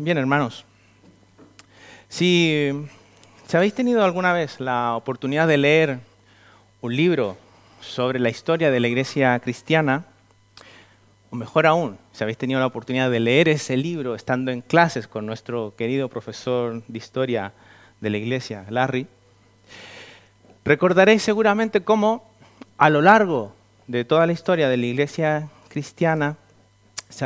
Bien, hermanos, si habéis tenido alguna vez la oportunidad de leer un libro sobre la historia de la iglesia cristiana, o mejor aún, si habéis tenido la oportunidad de leer ese libro estando en clases con nuestro querido profesor de historia de la iglesia, Larry, recordaréis seguramente cómo a lo largo de toda la historia de la iglesia cristiana se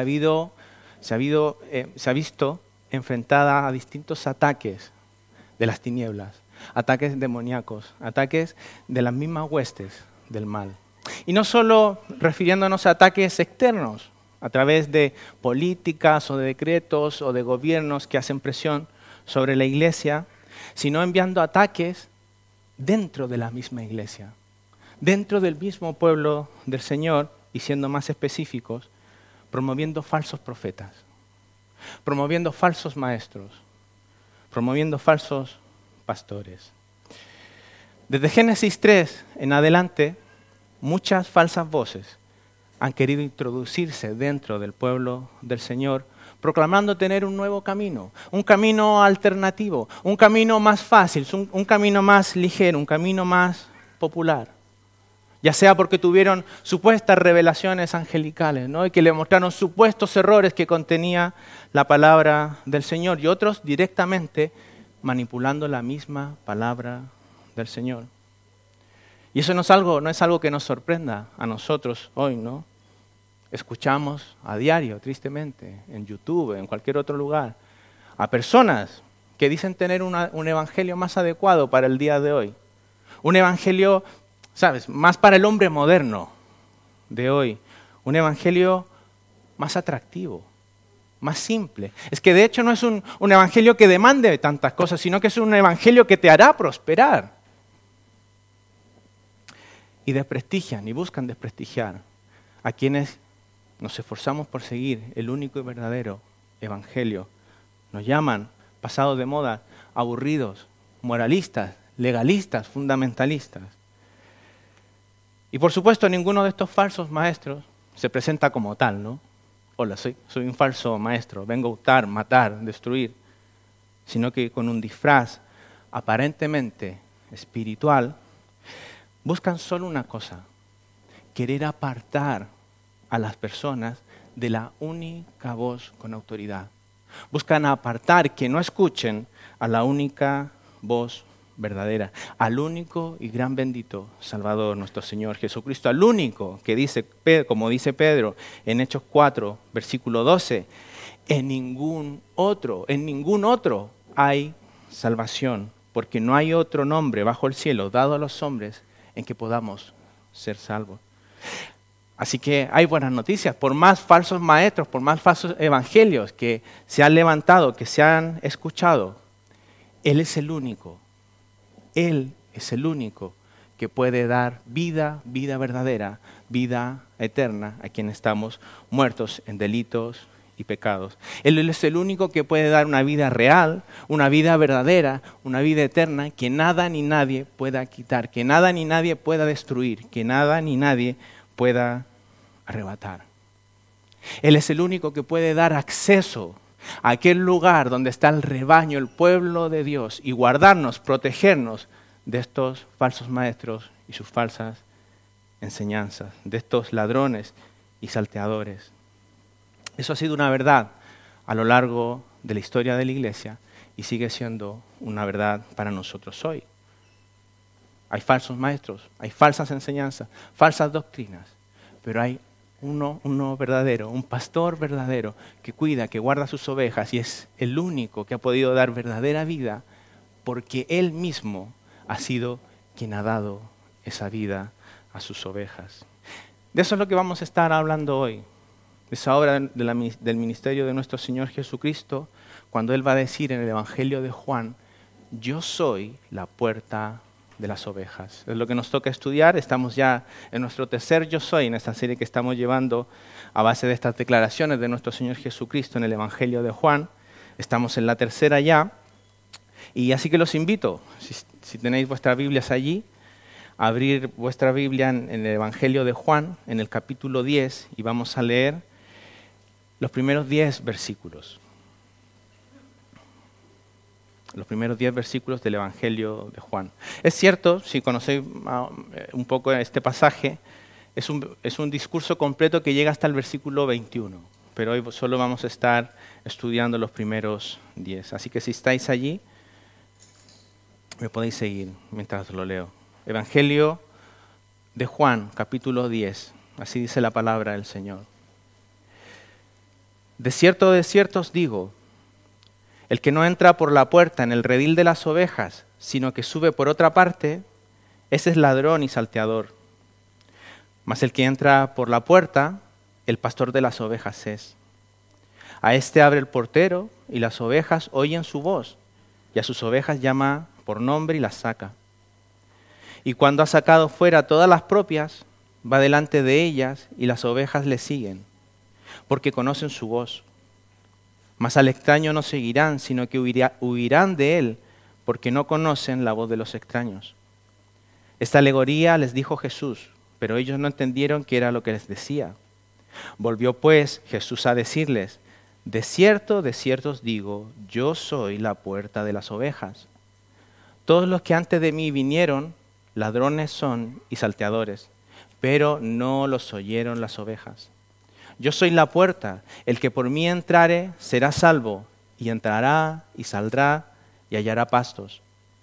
ha visto enfrentada a distintos ataques de las tinieblas, ataques demoníacos, ataques de las mismas huestes del mal. Y no solo refiriéndonos a ataques externos, a través de políticas o de decretos o de gobiernos que hacen presión sobre la iglesia, sino enviando ataques dentro de la misma iglesia, dentro del mismo pueblo del Señor, y siendo más específicos, promoviendo falsos profetas, promoviendo falsos maestros, promoviendo falsos pastores. Desde Génesis 3 en adelante, muchas falsas voces han querido introducirse dentro del pueblo del Señor, proclamando tener un nuevo camino, un camino alternativo, un camino más fácil, un camino más ligero, un camino más popular. Ya sea porque tuvieron supuestas revelaciones angelicales, ¿no? Y que le mostraron supuestos errores que contenía la palabra del Señor, y otros directamente manipulando la misma palabra del Señor. Y eso no es algo que nos sorprenda a nosotros hoy, ¿no? Escuchamos a diario, tristemente, en YouTube, en cualquier otro lugar, a personas que dicen tener un evangelio más adecuado para el día de hoy. Un evangelio, ¿sabes?, más para el hombre moderno de hoy. Un evangelio más atractivo, más simple. Es que de hecho no es un evangelio que demande tantas cosas, sino que es un evangelio que te hará prosperar. Y desprestigian y buscan desprestigiar a quienes nos esforzamos por seguir el único y verdadero evangelio. Nos llaman, pasados de moda, aburridos, moralistas, legalistas, fundamentalistas. Y por supuesto ninguno de estos falsos maestros se presenta como tal, ¿no? Hola, soy un falso maestro, vengo a hurtar, matar, destruir. Sino que con un disfraz aparentemente espiritual, buscan solo una cosa: querer apartar a las personas de la única voz con autoridad. Buscan apartar, que no escuchen a la única voz verdadera, al único y gran bendito Salvador, nuestro Señor Jesucristo, al único que dice, como dice Pedro en Hechos 4, versículo 12, en ningún otro hay salvación, porque no hay otro nombre bajo el cielo dado a los hombres en que podamos ser salvos. Así que hay buenas noticias. Por más falsos maestros, por más falsos evangelios que se han levantado, que se han escuchado, Él es el único que puede dar vida verdadera, vida eterna a quienes estamos muertos en delitos y pecados. Él es el único que puede dar una vida real, una vida verdadera, una vida eterna que nada ni nadie pueda quitar, que nada ni nadie pueda destruir, que nada ni nadie pueda arrebatar. Él es el único que puede dar acceso a aquel lugar donde está el rebaño, el pueblo de Dios, y guardarnos, protegernos de estos falsos maestros y sus falsas enseñanzas, de estos ladrones y salteadores. Eso ha sido una verdad a lo largo de la historia de la iglesia y sigue siendo una verdad para nosotros hoy. Hay falsos maestros, hay falsas enseñanzas, falsas doctrinas, pero hay uno verdadero, un pastor verdadero que cuida, que guarda sus ovejas, y es el único que ha podido dar verdadera vida porque Él mismo ha sido quien ha dado esa vida a sus ovejas. De eso es lo que vamos a estar hablando hoy. Esa obra del ministerio de nuestro Señor Jesucristo, cuando Él va a decir en el Evangelio de Juan, yo soy la puerta de las ovejas. Es lo que nos toca estudiar. Estamos ya en nuestro tercer yo soy, en esta serie que estamos llevando a base de estas declaraciones de nuestro Señor Jesucristo en el Evangelio de Juan. Estamos en la tercera ya. Y así que los invito, si tenéis vuestras Biblias allí, a abrir vuestra Biblia en el Evangelio de Juan, en el capítulo 10, y vamos a leer los primeros 10 versículos. los primeros 10 versículos del Evangelio de Juan. Es cierto, si conocéis un poco este pasaje, es un discurso completo que llega hasta el versículo 21, pero hoy solo vamos a estar estudiando los primeros 10. Así que si estáis allí, me podéis seguir mientras lo leo. Evangelio de Juan, capítulo 10. Así dice la palabra del Señor. De cierto os digo, el que no entra por la puerta en el redil de las ovejas, sino que sube por otra parte, ese es ladrón y salteador. Mas el que entra por la puerta, el pastor de las ovejas es. A éste abre el portero, y las ovejas oyen su voz, y a sus ovejas llama por nombre y las saca. Y cuando ha sacado fuera todas las propias, va delante de ellas, y las ovejas le siguen, porque conocen su voz. Mas al extraño no seguirán, sino que huirán de él, porque no conocen la voz de los extraños. Esta alegoría les dijo Jesús, pero ellos no entendieron qué era lo que les decía. Volvió pues Jesús a decirles, de cierto os digo, yo soy la puerta de las ovejas. Todos los que antes de mí vinieron, ladrones son y salteadores, pero no los oyeron las ovejas. Yo soy la puerta, el que por mí entrare será salvo, y entrará y saldrá y hallará pastos.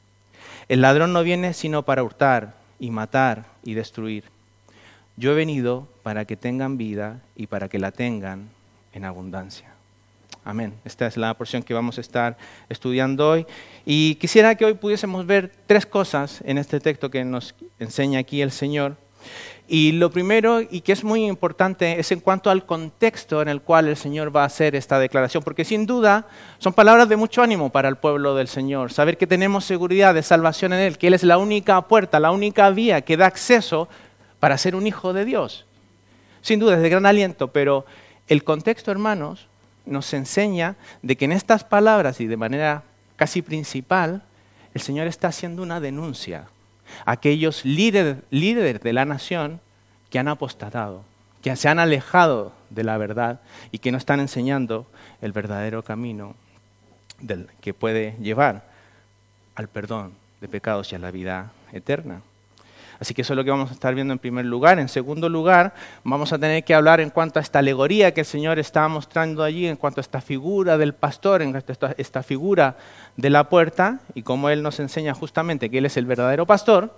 El ladrón no viene sino para hurtar y matar y destruir. Yo he venido para que tengan vida y para que la tengan en abundancia. Amén. Esta es la porción que vamos a estar estudiando hoy. Y quisiera que hoy pudiésemos ver 3 cosas en este texto que nos enseña aquí el Señor. Y lo primero, y que es muy importante, es en cuanto al contexto en el cual el Señor va a hacer esta declaración, porque sin duda son palabras de mucho ánimo para el pueblo del Señor. Saber que tenemos seguridad de salvación en Él, que Él es la única puerta, la única vía que da acceso para ser un hijo de Dios. Sin duda es de gran aliento, pero el contexto, hermanos, nos enseña de que en estas palabras y de manera casi principal, el Señor está haciendo una denuncia a aquellos líderes de la nación que han apostatado, que se han alejado de la verdad y que no están enseñando el verdadero camino que puede llevar al perdón de pecados y a la vida eterna. Así que eso es lo que vamos a estar viendo en primer lugar. En segundo lugar, vamos a tener que hablar en cuanto a esta alegoría que el Señor está mostrando allí, en cuanto a esta figura del pastor, en cuanto a esta figura de la puerta, y cómo Él nos enseña justamente que Él es el verdadero pastor.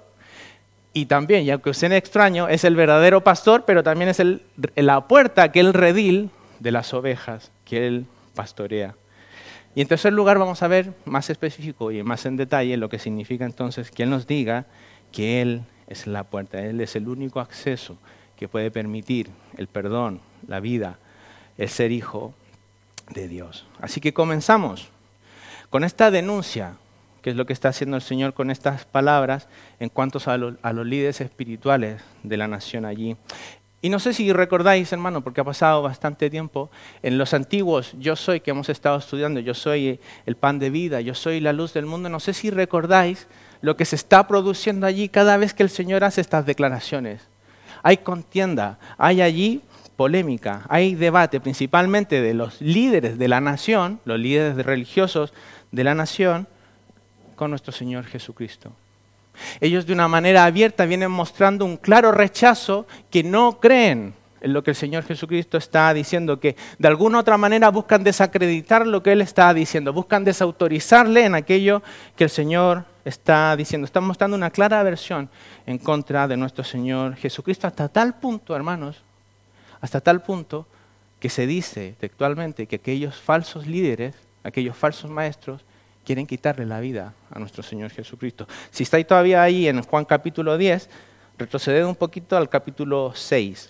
Y también, y aunque suene extraño, es el verdadero pastor, pero también es la puerta, que es el redil de las ovejas que Él pastorea. Y en tercer lugar vamos a ver más específico y más en detalle lo que significa entonces que Él nos diga que Él es la puerta, Él es el único acceso que puede permitir el perdón, la vida, el ser hijo de Dios. Así que comenzamos con esta denuncia, que es lo que está haciendo el Señor con estas palabras en cuanto a los líderes espirituales de la nación allí. Y no sé si recordáis, hermano, porque ha pasado bastante tiempo, en los antiguos yo soy que hemos estado estudiando, yo soy el pan de vida, yo soy la luz del mundo, no sé si recordáis lo que se está produciendo allí cada vez que el Señor hace estas declaraciones. Hay contienda, hay allí polémica, hay debate principalmente de los líderes de la nación, los líderes religiosos de la nación, con nuestro Señor Jesucristo. Ellos de una manera abierta vienen mostrando un claro rechazo, que no creen en lo que el Señor Jesucristo está diciendo, que de alguna u otra manera buscan desacreditar lo que Él está diciendo, buscan desautorizarle en aquello que el Señor está diciendo. Están mostrando una clara aversión en contra de nuestro Señor Jesucristo, hasta tal punto, hermanos, hasta tal punto que se dice textualmente que aquellos falsos líderes, aquellos falsos maestros, quieren quitarle la vida a nuestro Señor Jesucristo. Si estáis todavía ahí en Juan capítulo 10, retroceded un poquito al capítulo 6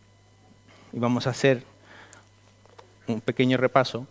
y vamos a hacer un pequeño repaso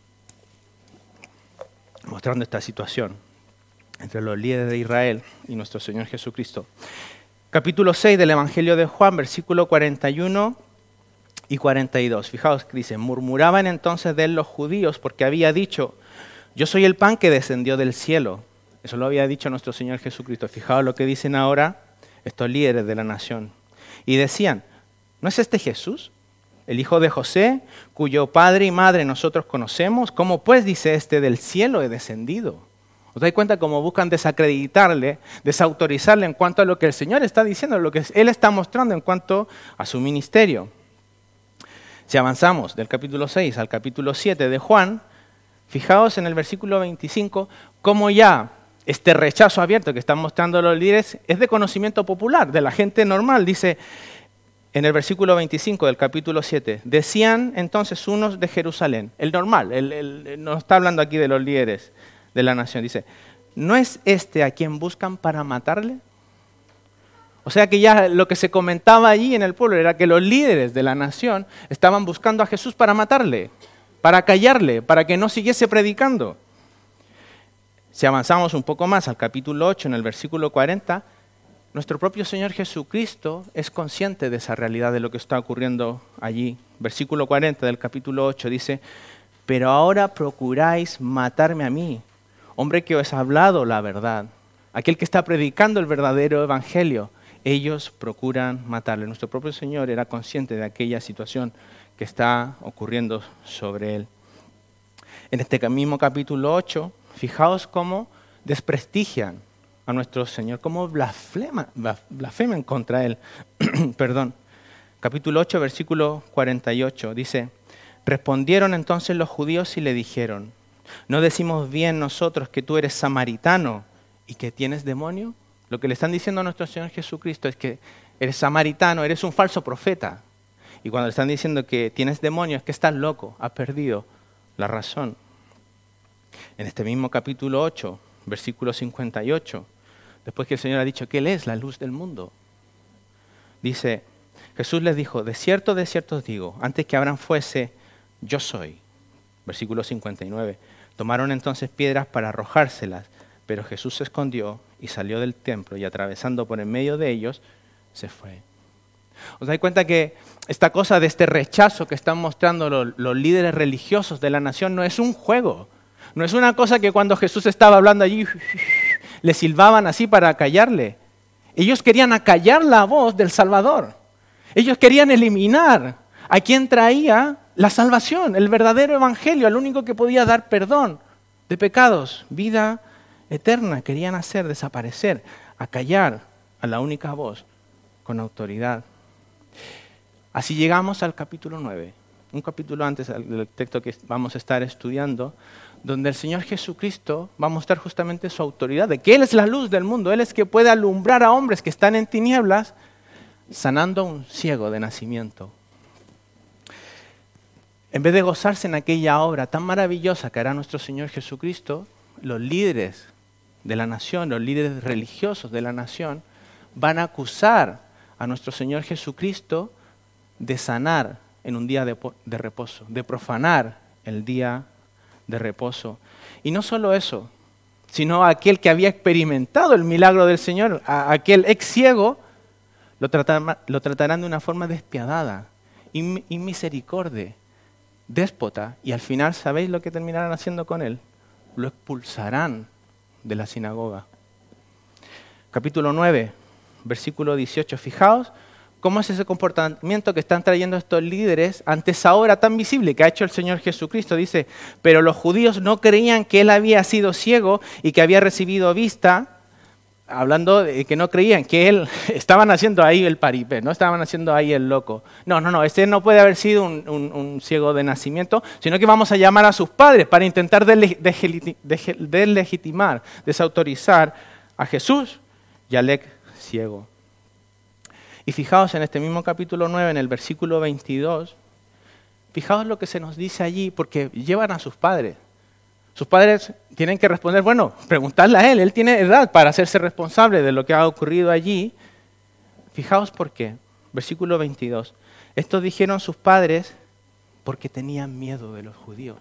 mostrando esta situación entre los líderes de Israel y nuestro Señor Jesucristo. Capítulo 6 del Evangelio de Juan, versículo 41 y 42. Fijaos que dice, murmuraban entonces de él los judíos porque había dicho, yo soy el pan que descendió del cielo. Eso lo había dicho nuestro Señor Jesucristo. Fijaos lo que dicen ahora estos líderes de la nación. Y decían, ¿no es este Jesús, el hijo de José, cuyo padre y madre nosotros conocemos? ¿Cómo pues dice este del cielo he descendido? ¿Os dais cuenta cómo buscan desacreditarle, desautorizarle en cuanto a lo que el Señor está diciendo, lo que Él está mostrando en cuanto a su ministerio? Si avanzamos del capítulo 6 al capítulo 7 de Juan, fijaos en el versículo 25, cómo ya este rechazo abierto que están mostrando los líderes es de conocimiento popular, de la gente normal. Dice en el versículo 25 del capítulo 7, decían entonces unos de Jerusalén, el normal, no está hablando aquí de los líderes de la nación, dice, ¿no es este a quien buscan para matarle? O sea que ya lo que se comentaba allí en el pueblo era que los líderes de la nación estaban buscando a Jesús para matarle, para callarle, para que no siguiese predicando. Si avanzamos un poco más al capítulo 8, en el versículo 40, nuestro propio Señor Jesucristo es consciente de esa realidad, de lo que está ocurriendo allí. Versículo 40 del capítulo 8 dice, pero ahora procuráis matarme a mí, hombre que os ha hablado la verdad, aquel que está predicando el verdadero evangelio. Ellos procuran matarle. Nuestro propio Señor era consciente de aquella situación que está ocurriendo sobre él. En este mismo capítulo 8, fijaos cómo desprestigian a nuestro Señor, cómo blasfeman contra él. Perdón. Capítulo 8, versículo 48, dice, respondieron entonces los judíos y le dijeron, ¿no decimos bien nosotros que tú eres samaritano y que tienes demonio? Lo que le están diciendo a nuestro Señor Jesucristo es que eres samaritano, eres un falso profeta. Y cuando le están diciendo que tienes demonio es que estás loco, has perdido la razón. En este mismo capítulo 8, versículo 58, después que el Señor ha dicho que Él es la luz del mundo, dice, Jesús les dijo, de cierto os digo, antes que Abraham fuese, yo soy. Versículo 59, tomaron entonces piedras para arrojárselas, pero Jesús se escondió y salió del templo y atravesando por en medio de ellos, se fue. ¿Os dais cuenta que esta cosa de este rechazo que están mostrando los líderes religiosos de la nación no es un juego? No es una cosa que cuando Jesús estaba hablando allí, le silbaban así para callarle. Ellos querían acallar la voz del Salvador. Ellos querían eliminar a quien traía la salvación, el verdadero evangelio, el único que podía dar perdón de pecados, vida eterna. Querían hacer desaparecer, acallar a la única voz con autoridad. Así llegamos al capítulo 9, un capítulo antes del texto que vamos a estar estudiando, donde el Señor Jesucristo va a mostrar justamente su autoridad, de que Él es la luz del mundo, Él es que puede alumbrar a hombres que están en tinieblas, sanando a un ciego de nacimiento. En vez de gozarse en aquella obra tan maravillosa que hará nuestro Señor Jesucristo, los líderes de la nación, los líderes religiosos de la nación, van a acusar a nuestro Señor Jesucristo de sanar en un día de reposo, de profanar el día de reposo. Y no solo eso, sino aquel que había experimentado el milagro del Señor, aquel ex ciego, lo tratarán de una forma despiadada, inmisericordia, déspota, y al final, ¿sabéis lo que terminarán haciendo con él? Lo expulsarán de la sinagoga. Capítulo 9, versículo 18. Fijaos cómo es ese comportamiento que están trayendo estos líderes ante esa obra tan visible que ha hecho el Señor Jesucristo. Dice, pero los judíos no creían que Él había sido ciego y que había recibido vista, hablando de que no creían que Él, estaban haciendo ahí el paripé, no estaban haciendo ahí el loco. No, este no puede haber sido un ciego de nacimiento, sino que vamos a llamar a sus padres para intentar deslegitimar, desautorizar a Jesús y al ex ciego. Y fijaos en este mismo capítulo 9, en el versículo 22, fijaos lo que se nos dice allí, porque llevan a sus padres. Sus padres tienen que responder, bueno, preguntarle a él tiene edad para hacerse responsable de lo que ha ocurrido allí. Fijaos por qué. Versículo 22. Estos dijeron sus padres porque tenían miedo de los judíos,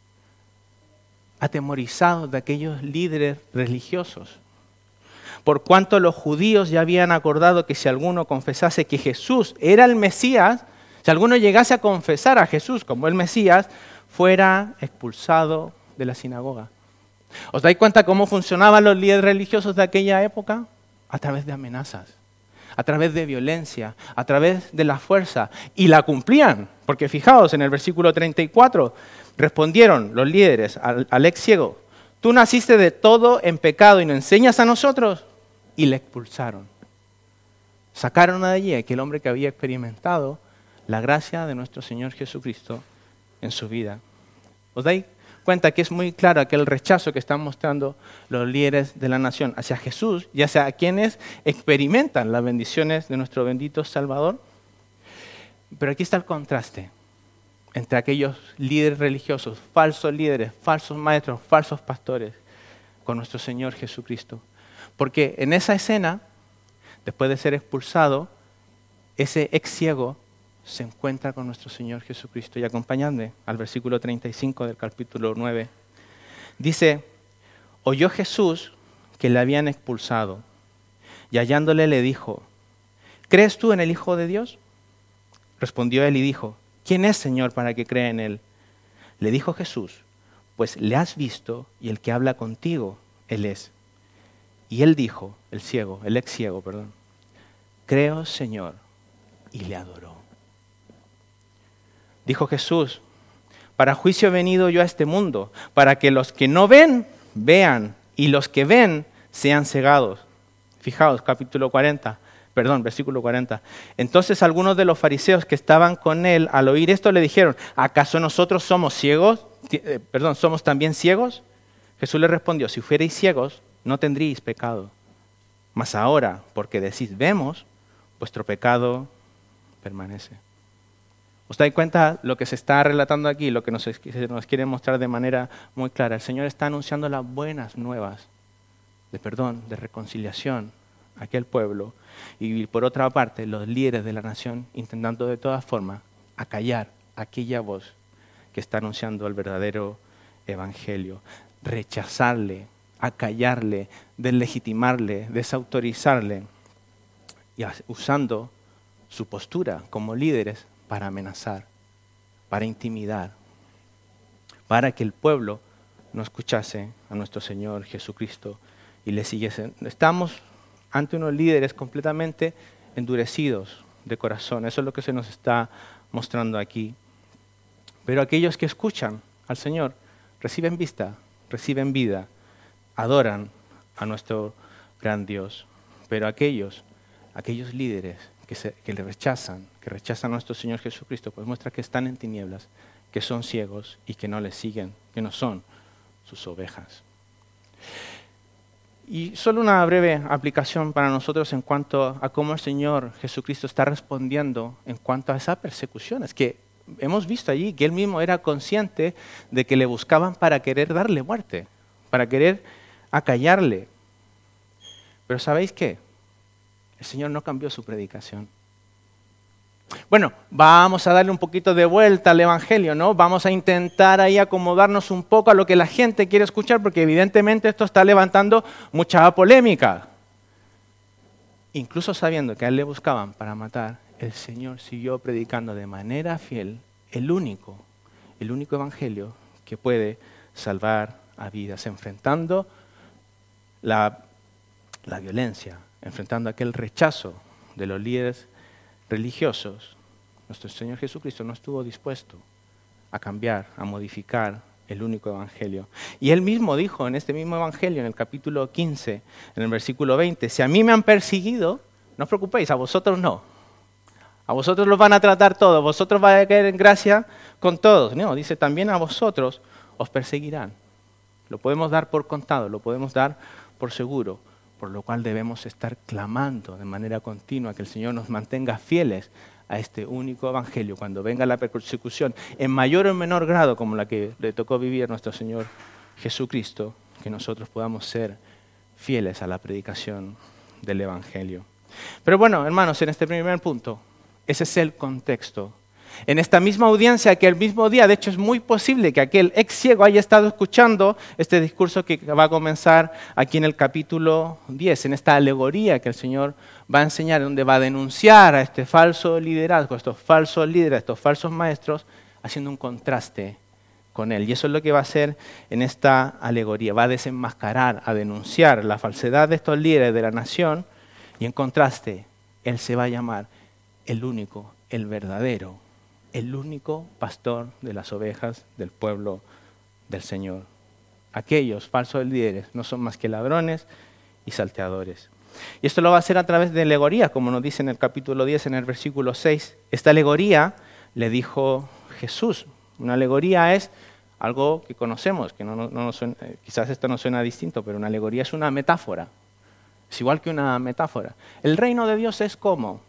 atemorizados de aquellos líderes religiosos. Por cuanto los judíos ya habían acordado que si alguno confesase que Jesús era el Mesías, si alguno llegase a confesar a Jesús como el Mesías, fuera expulsado de la sinagoga. ¿Os dais cuenta cómo funcionaban los líderes religiosos de aquella época? A través de amenazas, a través de violencia, a través de la fuerza. Y la cumplían, porque fijaos en el versículo 34, respondieron los líderes al ex ciego, Tú naciste de todo en pecado y nos enseñas a nosotros. Y le expulsaron. Sacaron de allí a aquel hombre que había experimentado la gracia de nuestro Señor Jesucristo en su vida. ¿Os dais cuenta que es muy claro aquel rechazo que están mostrando los líderes de la nación hacia Jesús y hacia quienes experimentan las bendiciones de nuestro bendito Salvador? Pero aquí está el contraste entre aquellos líderes religiosos, falsos líderes, falsos maestros, falsos pastores, con nuestro Señor Jesucristo. Porque en esa escena, después de ser expulsado, ese ex ciego se encuentra con nuestro Señor Jesucristo. Y acompañadme al versículo 35 del capítulo 9. Dice, oyó Jesús que le habían expulsado y hallándole le dijo, ¿crees tú en el Hijo de Dios? Respondió él y dijo, ¿quién es, Señor, para que crea en él? Le dijo Jesús, pues le has visto y el que habla contigo, él es. Y él dijo, el ex ciego, creo, Señor, y le adoró. Dijo Jesús, para juicio he venido yo a este mundo, para que los que no ven, vean, y los que ven, sean cegados. Fijaos, versículo 40. Entonces algunos de los fariseos que estaban con él, al oír esto, le dijeron, ¿acaso nosotros somos ciegos? ¿Somos también ciegos? Jesús le respondió, si fuerais ciegos, no tendríais pecado. Mas ahora, porque decís vemos, vuestro pecado permanece. ¿Os dais cuenta lo que se está relatando aquí, lo que nos quiere mostrar de manera muy clara? El Señor está anunciando las buenas nuevas de perdón, de reconciliación a aquel pueblo. Y por otra parte, los líderes de la nación intentando de todas formas acallar aquella voz que está anunciando el verdadero evangelio. Rechazarle, acallarle, deslegitimarle, desautorizarle y usando su postura como líderes para amenazar, para intimidar, para que el pueblo no escuchase a nuestro Señor Jesucristo y le siguiese. Estamos ante unos líderes completamente endurecidos de corazón. Eso es lo que se nos está mostrando aquí. Pero aquellos que escuchan al Señor reciben vista, reciben vida, adoran a nuestro gran Dios. Pero aquellos líderes que le rechazan, que rechazan a nuestro Señor Jesucristo, pues muestra que están en tinieblas, que son ciegos y que no le siguen, que no son sus ovejas. Y solo una breve aplicación para nosotros en cuanto a cómo el Señor Jesucristo está respondiendo en cuanto a esas persecuciones, que hemos visto allí que Él mismo era consciente de que le buscaban para querer darle muerte, para querer acallarle. Pero ¿sabéis qué? El Señor no cambió su predicación. Bueno, vamos a darle un poquito de vuelta al Evangelio, ¿no? Vamos a intentar ahí acomodarnos un poco a lo que la gente quiere escuchar, porque evidentemente esto está levantando mucha polémica. Incluso sabiendo que a él le buscaban para matar, el Señor siguió predicando de manera fiel el único Evangelio que puede salvar a vidas, enfrentando la violencia, enfrentando aquel rechazo de los líderes religiosos. Nuestro Señor Jesucristo no estuvo dispuesto a cambiar, a modificar el único Evangelio. Y Él mismo dijo en este mismo Evangelio, en el capítulo 15, en el versículo 20, si a mí me han perseguido, no os preocupéis, a vosotros no. A vosotros los van a tratar todos, vosotros vais a caer en gracia con todos. No, dice también a vosotros os perseguirán. Lo podemos dar por contado, lo podemos dar por seguro, por lo cual debemos estar clamando de manera continua que el Señor nos mantenga fieles a este único Evangelio cuando venga la persecución, en mayor o menor grado como la que le tocó vivir a nuestro Señor Jesucristo, que nosotros podamos ser fieles a la predicación del Evangelio. Pero bueno, hermanos, en este primer punto, ese es el contexto. En esta misma audiencia, que el mismo día, de hecho es muy posible que aquel ex ciego haya estado escuchando este discurso que va a comenzar aquí en el capítulo 10, en esta alegoría que el Señor va a enseñar, donde va a denunciar a este falso liderazgo, a estos falsos líderes, a estos falsos maestros, haciendo un contraste con él. Y eso es lo que va a hacer en esta alegoría, va a desenmascarar, a denunciar la falsedad de estos líderes de la nación, y en contraste, él se va a llamar el único, el verdadero, el único pastor de las ovejas del pueblo del Señor. aquellos falsos líderes no son más que ladrones y salteadores. Y esto lo va a hacer a través de alegoría, como nos dice en el capítulo 10, en el versículo 6. Esta alegoría le dijo Jesús. Una alegoría es algo que conocemos, que no nos suena, quizás esto nos suena distinto, pero una alegoría es una metáfora. Es igual que una metáfora. El reino de Dios es como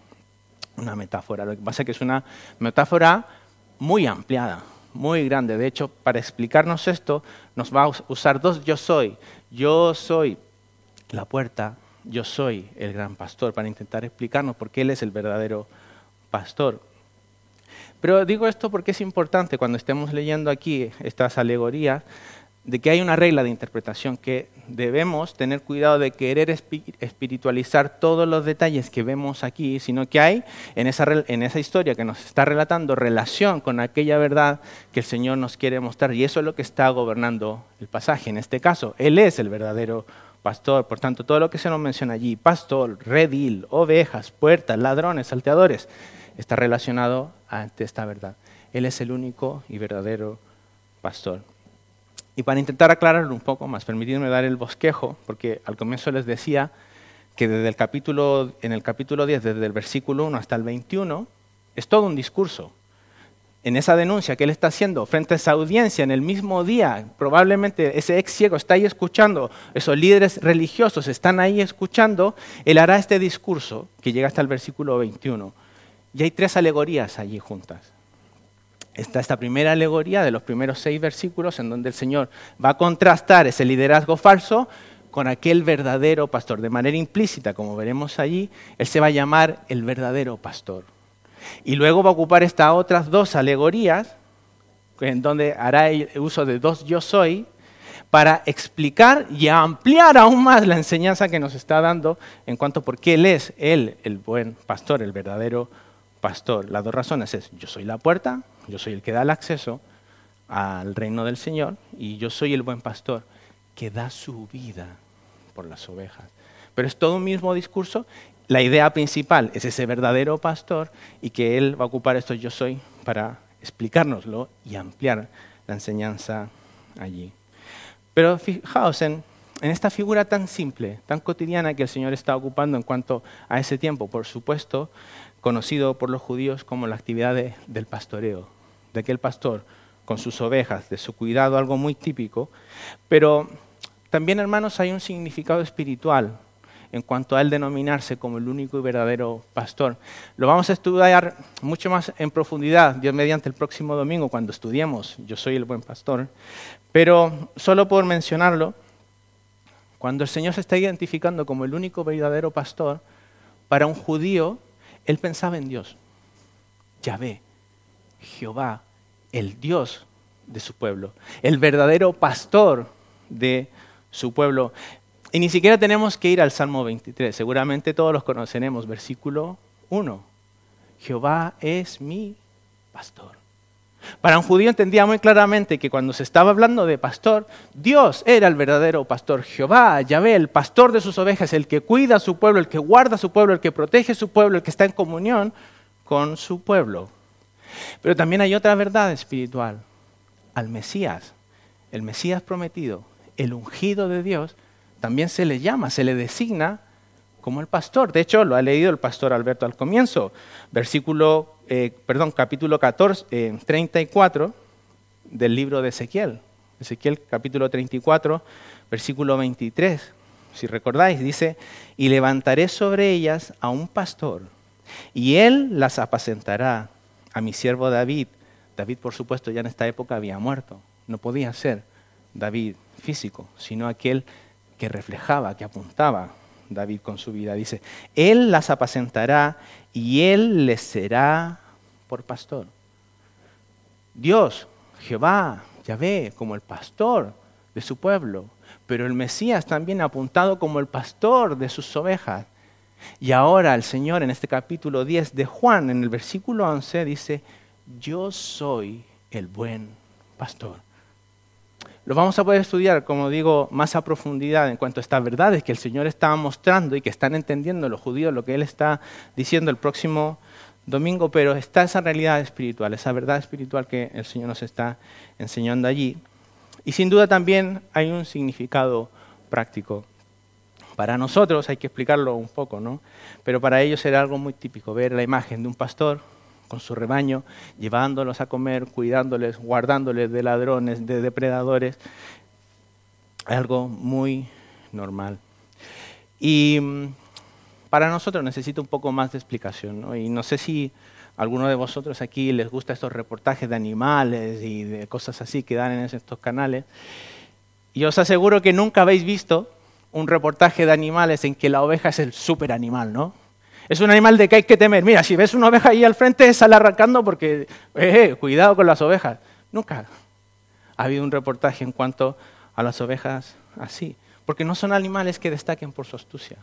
una metáfora. Lo que pasa es que es una metáfora muy ampliada, muy grande. De hecho, para explicarnos esto, nos va a usar dos yo soy. Yo soy la puerta, yo soy el gran pastor, para intentar explicarnos por qué Él es el verdadero pastor. Pero digo esto porque es importante cuando estemos leyendo aquí estas alegorías, de que hay una regla de interpretación, que debemos tener cuidado de querer espiritualizar todos los detalles que vemos aquí, sino que hay en esa historia que nos está relatando relación con aquella verdad que el Señor nos quiere mostrar, y eso es lo que está gobernando el pasaje. En este caso, Él es el verdadero pastor. Por tanto, todo lo que se nos menciona allí, pastor, redil, ovejas, puertas, ladrones, salteadores, está relacionado ante esta verdad. Él es el único y verdadero pastor. Y para intentar aclararlo un poco más, permitidme dar el bosquejo, porque al comienzo les decía que en el capítulo 10, desde el versículo 1 hasta el 21, es todo un discurso. En esa denuncia que él está haciendo frente a esa audiencia en el mismo día, probablemente ese ex ciego está ahí escuchando, esos líderes religiosos están ahí escuchando, él hará este discurso que llega hasta el versículo 21. Y hay 3 alegorías allí juntas. Está esta primera alegoría de los primeros 6 versículos en donde el Señor va a contrastar ese liderazgo falso con aquel verdadero pastor. De manera implícita, como veremos allí, Él se va a llamar el verdadero pastor. Y luego va a ocupar estas otras 2 alegorías, en donde hará uso de 2 yo soy, para explicar y ampliar aún más la enseñanza que nos está dando en cuanto a por qué Él es el buen pastor, el verdadero pastor. Las 2 razones es: yo soy la puerta, yo soy el que da el acceso al reino del Señor, y yo soy el buen pastor que da su vida por las ovejas. Pero es todo un mismo discurso. La idea principal es ese verdadero pastor, y que Él va a ocupar esto yo soy para explicárnoslo y ampliar la enseñanza allí. Pero fijaos en esta figura tan simple, tan cotidiana que el Señor está ocupando en cuanto a ese tiempo, por supuesto, conocido por los judíos como la actividad del pastoreo, de aquel pastor con sus ovejas, de su cuidado, algo muy típico. Pero también, hermanos, hay un significado espiritual en cuanto a él denominarse como el único y verdadero pastor. Lo vamos a estudiar mucho más en profundidad, Dios mediante, el próximo domingo, cuando estudiemos Yo soy el buen pastor. Pero solo por mencionarlo, cuando el Señor se está identificando como el único verdadero pastor, para un judío, él pensaba en Dios, Yahvé, Jehová, el Dios de su pueblo, el verdadero pastor de su pueblo. Y ni siquiera tenemos que ir al Salmo 23, seguramente todos los conoceremos, versículo 1. Jehová es mi pastor. Para un judío entendía muy claramente que cuando se estaba hablando de pastor, Dios era el verdadero pastor. Jehová, Yahvé, el pastor de sus ovejas, el que cuida a su pueblo, el que guarda a su pueblo, el que protege a su pueblo, el que está en comunión con su pueblo. Pero también hay otra verdad espiritual. Al Mesías, el Mesías prometido, el ungido de Dios, también se le llama, se le designa como el pastor. De hecho, lo ha leído el pastor Alberto al comienzo. Capítulo 14, 34 del libro de Ezequiel. Ezequiel capítulo 34, versículo 23. Si recordáis, dice: y levantaré sobre ellas a un pastor, y él las apacentará, a mi siervo David. David, por supuesto, ya en esta época había muerto. No podía ser David físico, sino aquel que reflejaba, que apuntaba David con su vida. Dice: él las apacentará y él les será por pastor. Dios, Jehová, Yahvé, como el pastor de su pueblo, pero el Mesías también apuntado como el pastor de sus ovejas. Y ahora el Señor, en este capítulo 10 de Juan, en el versículo 11, dice: yo soy el buen pastor. Lo vamos a poder estudiar, como digo, más a profundidad en cuanto a estas verdades que el Señor está mostrando y que están entendiendo los judíos lo que Él está diciendo el próximo domingo, pero está esa realidad espiritual, esa verdad espiritual que el Señor nos está enseñando allí. Y sin duda también hay un significado práctico. Para nosotros hay que explicarlo un poco, ¿no? Pero para ellos era algo muy típico, ver la imagen de un pastor con su rebaño, llevándolos a comer, cuidándoles, guardándoles de ladrones, de depredadores. Algo muy normal. Y para nosotros necesita un poco más de explicación, ¿no? Y no sé si a alguno de vosotros aquí les gustan estos reportajes de animales y de cosas así que dan en estos canales. Y os aseguro que nunca habéis visto un reportaje de animales en que la oveja es el súper animal, ¿no? Es un animal de que hay que temer. Mira, si ves una oveja ahí al frente, sale arrancando porque, cuidado con las ovejas. Nunca ha habido un reportaje en cuanto a las ovejas así. Porque no son animales que destaquen por su astucia.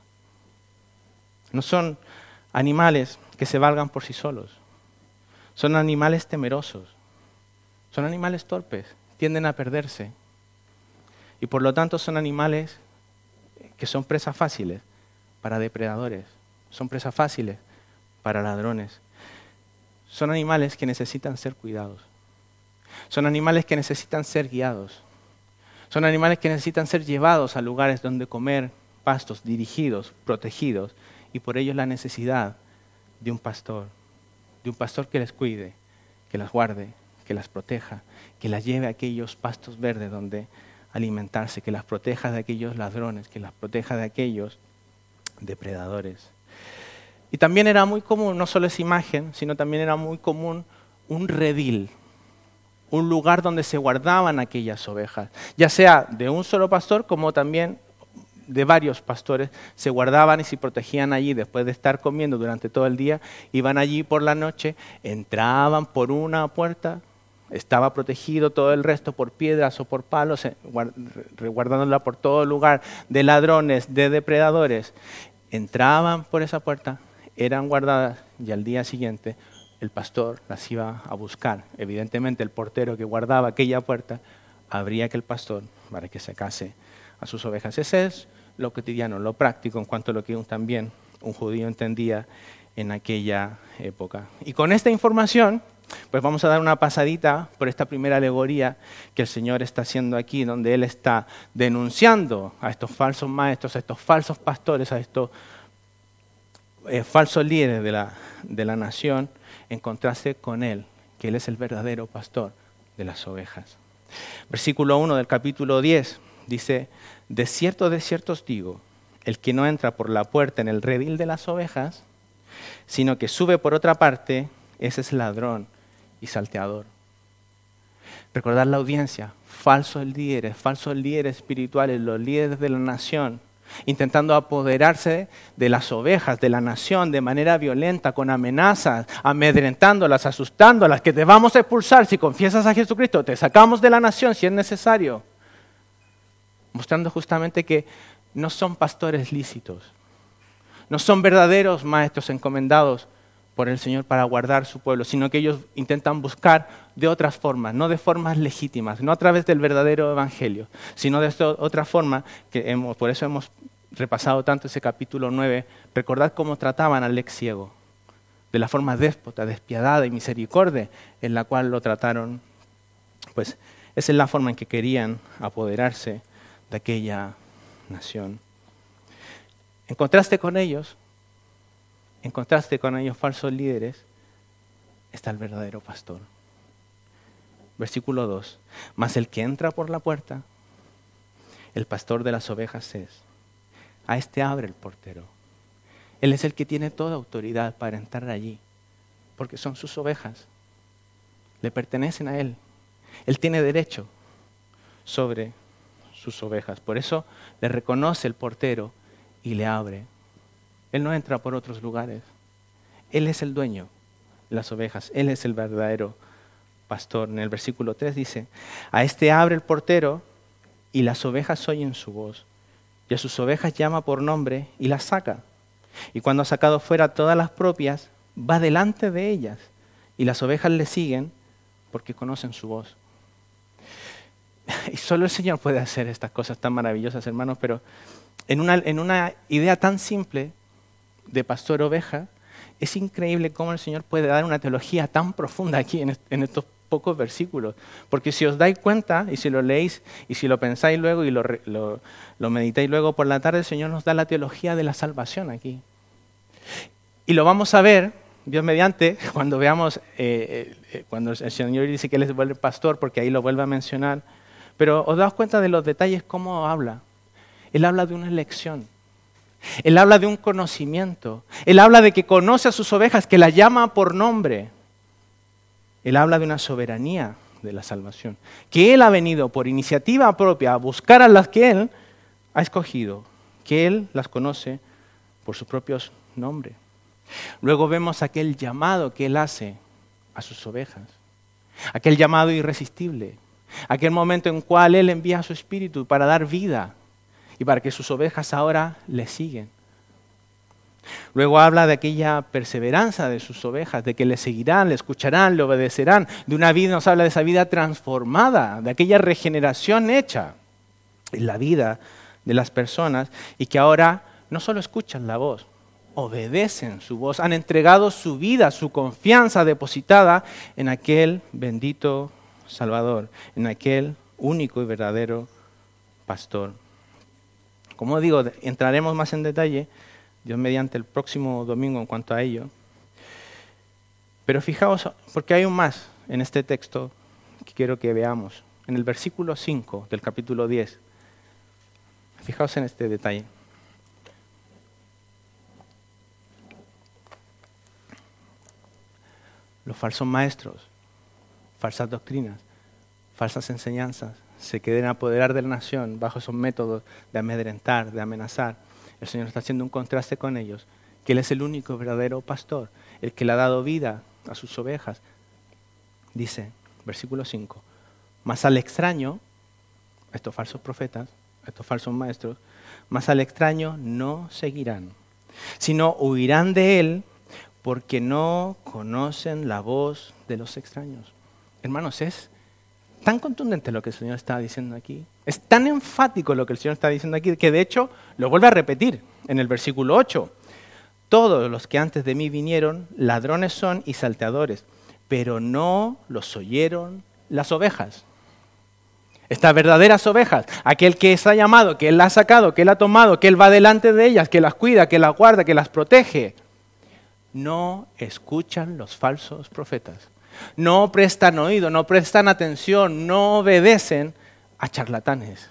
No son animales que se valgan por sí solos. Son animales temerosos. Son animales torpes. Tienden a perderse. Y por lo tanto son animales que son presas fáciles para depredadores. Son presas fáciles para ladrones. Son animales que necesitan ser cuidados. Son animales que necesitan ser guiados. Son animales que necesitan ser llevados a lugares donde comer pastos dirigidos, protegidos, y por ello la necesidad de un pastor que les cuide, que las guarde, que las proteja, que las lleve a aquellos pastos verdes donde alimentarse, que las proteja de aquellos ladrones, que las proteja de aquellos depredadores. Y también era muy común, no solo esa imagen, sino también era muy común un redil, un lugar donde se guardaban aquellas ovejas, ya sea de un solo pastor como también de varios pastores, se guardaban y se protegían allí después de estar comiendo durante todo el día, iban allí por la noche, entraban por una puerta, estaba protegido todo el resto por piedras o por palos, guardándola por todo lugar de ladrones, de depredadores. Entraban por esa puerta, eran guardadas y al día siguiente el pastor las iba a buscar. Evidentemente el portero que guardaba aquella puerta abría aquel pastor para que sacase a sus ovejas. Ese es lo cotidiano, lo práctico en cuanto a lo que también un judío entendía en aquella época. Y con esta información, pues vamos a dar una pasadita por esta primera alegoría que el Señor está haciendo aquí, donde Él está denunciando a estos falsos maestros, a estos falsos pastores, a estos falsos líderes de la nación, en contraste con Él, que Él es el verdadero pastor de las ovejas. Versículo 1 del capítulo 10 dice: de cierto os digo, el que no entra por la puerta en el redil de las ovejas, sino que sube por otra parte, ese es ladrón y salteador. Recordar la audiencia, falsos líderes espirituales, los líderes de la nación, intentando apoderarse de las ovejas, de la nación, de manera violenta, con amenazas, amedrentándolas, asustándolas, que te vamos a expulsar si confiesas a Jesucristo, te sacamos de la nación si es necesario. Mostrando justamente que no son pastores lícitos, no son verdaderos maestros encomendados por el Señor para guardar su pueblo, sino que ellos intentan buscar de otras formas, no de formas legítimas, no a través del verdadero evangelio, sino de otra forma, por eso hemos repasado tanto ese capítulo 9, recordad cómo trataban al ex ciego, de la forma déspota, despiadada y misericordia en la cual lo trataron. Pues esa es la forma en que querían apoderarse de aquella nación. En contraste con ellos, falsos líderes, está el verdadero pastor. Versículo 2. Mas el que entra por la puerta, el pastor de las ovejas es. A este abre el portero. Él es el que tiene toda autoridad para entrar allí, porque son sus ovejas. Le pertenecen a Él. Él tiene derecho sobre sus ovejas. Por eso le reconoce el portero y le abre. Él no entra por otros lugares. Él es el dueño de las ovejas. Él es el verdadero pastor. En el versículo 3 dice: a este abre el portero y las ovejas oyen su voz. Y a sus ovejas llama por nombre y las saca. Y cuando ha sacado fuera todas las propias, va delante de ellas. Y las ovejas le siguen porque conocen su voz. Y solo el Señor puede hacer estas cosas tan maravillosas, hermanos, pero en una idea tan simple de pastor oveja, es increíble cómo el Señor puede dar una teología tan profunda aquí en estos pocos versículos. Porque si os dais cuenta, y si lo leéis, y si lo pensáis luego y lo meditáis luego por la tarde, el Señor nos da la teología de la salvación aquí. Y lo vamos a ver, Dios mediante, cuando veamos, cuando el Señor dice que Él es el pastor, porque ahí lo vuelve a mencionar. Pero os dais cuenta de los detalles, cómo habla. Él habla de una elección. Él habla de un conocimiento. Él habla de que conoce a sus ovejas, que las llama por nombre. Él habla de una soberanía de la salvación. Que Él ha venido por iniciativa propia a buscar a las que Él ha escogido. Que Él las conoce por sus propios nombres. Luego vemos aquel llamado que Él hace a sus ovejas. Aquel llamado irresistible. Aquel momento en el cual Él envía a su Espíritu para dar vida y para que sus ovejas ahora le siguen. Luego habla de aquella perseverancia de sus ovejas, de que le seguirán, le escucharán, le obedecerán. De una vida, nos habla de esa vida transformada, de aquella regeneración hecha en la vida de las personas y que ahora no solo escuchan la voz, obedecen su voz, han entregado su vida, su confianza depositada en aquel bendito Salvador, en aquel único y verdadero pastor. Como digo, entraremos más en detalle, Dios mediante, el próximo domingo en cuanto a ello. Pero fijaos, porque hay un más en este texto que quiero que veamos. En el versículo 5 del capítulo 10. Fijaos en este detalle. Los falsos maestros, falsas doctrinas, falsas enseñanzas se quieren apoderar de la nación bajo esos métodos de amedrentar, de amenazar. El Señor está haciendo un contraste con ellos, que Él es el único verdadero pastor, el que le ha dado vida a sus ovejas. Dice, versículo 5, mas al extraño, estos falsos profetas, estos falsos maestros, mas al extraño no seguirán, sino huirán de él porque no conocen la voz de los extraños. Hermanos, es tan contundente lo que el Señor está diciendo aquí. Es tan enfático lo que el Señor está diciendo aquí que de hecho lo vuelve a repetir en el versículo 8. Todos los que antes de mí vinieron, ladrones son y salteadores, pero no los oyeron las ovejas. Estas verdaderas ovejas, aquel que les ha llamado, que Él ha sacado, que Él ha tomado, que Él va delante de ellas, que las cuida, que las guarda, que las protege, no escuchan los falsos profetas. No prestan oído, no prestan atención, no obedecen a charlatanes.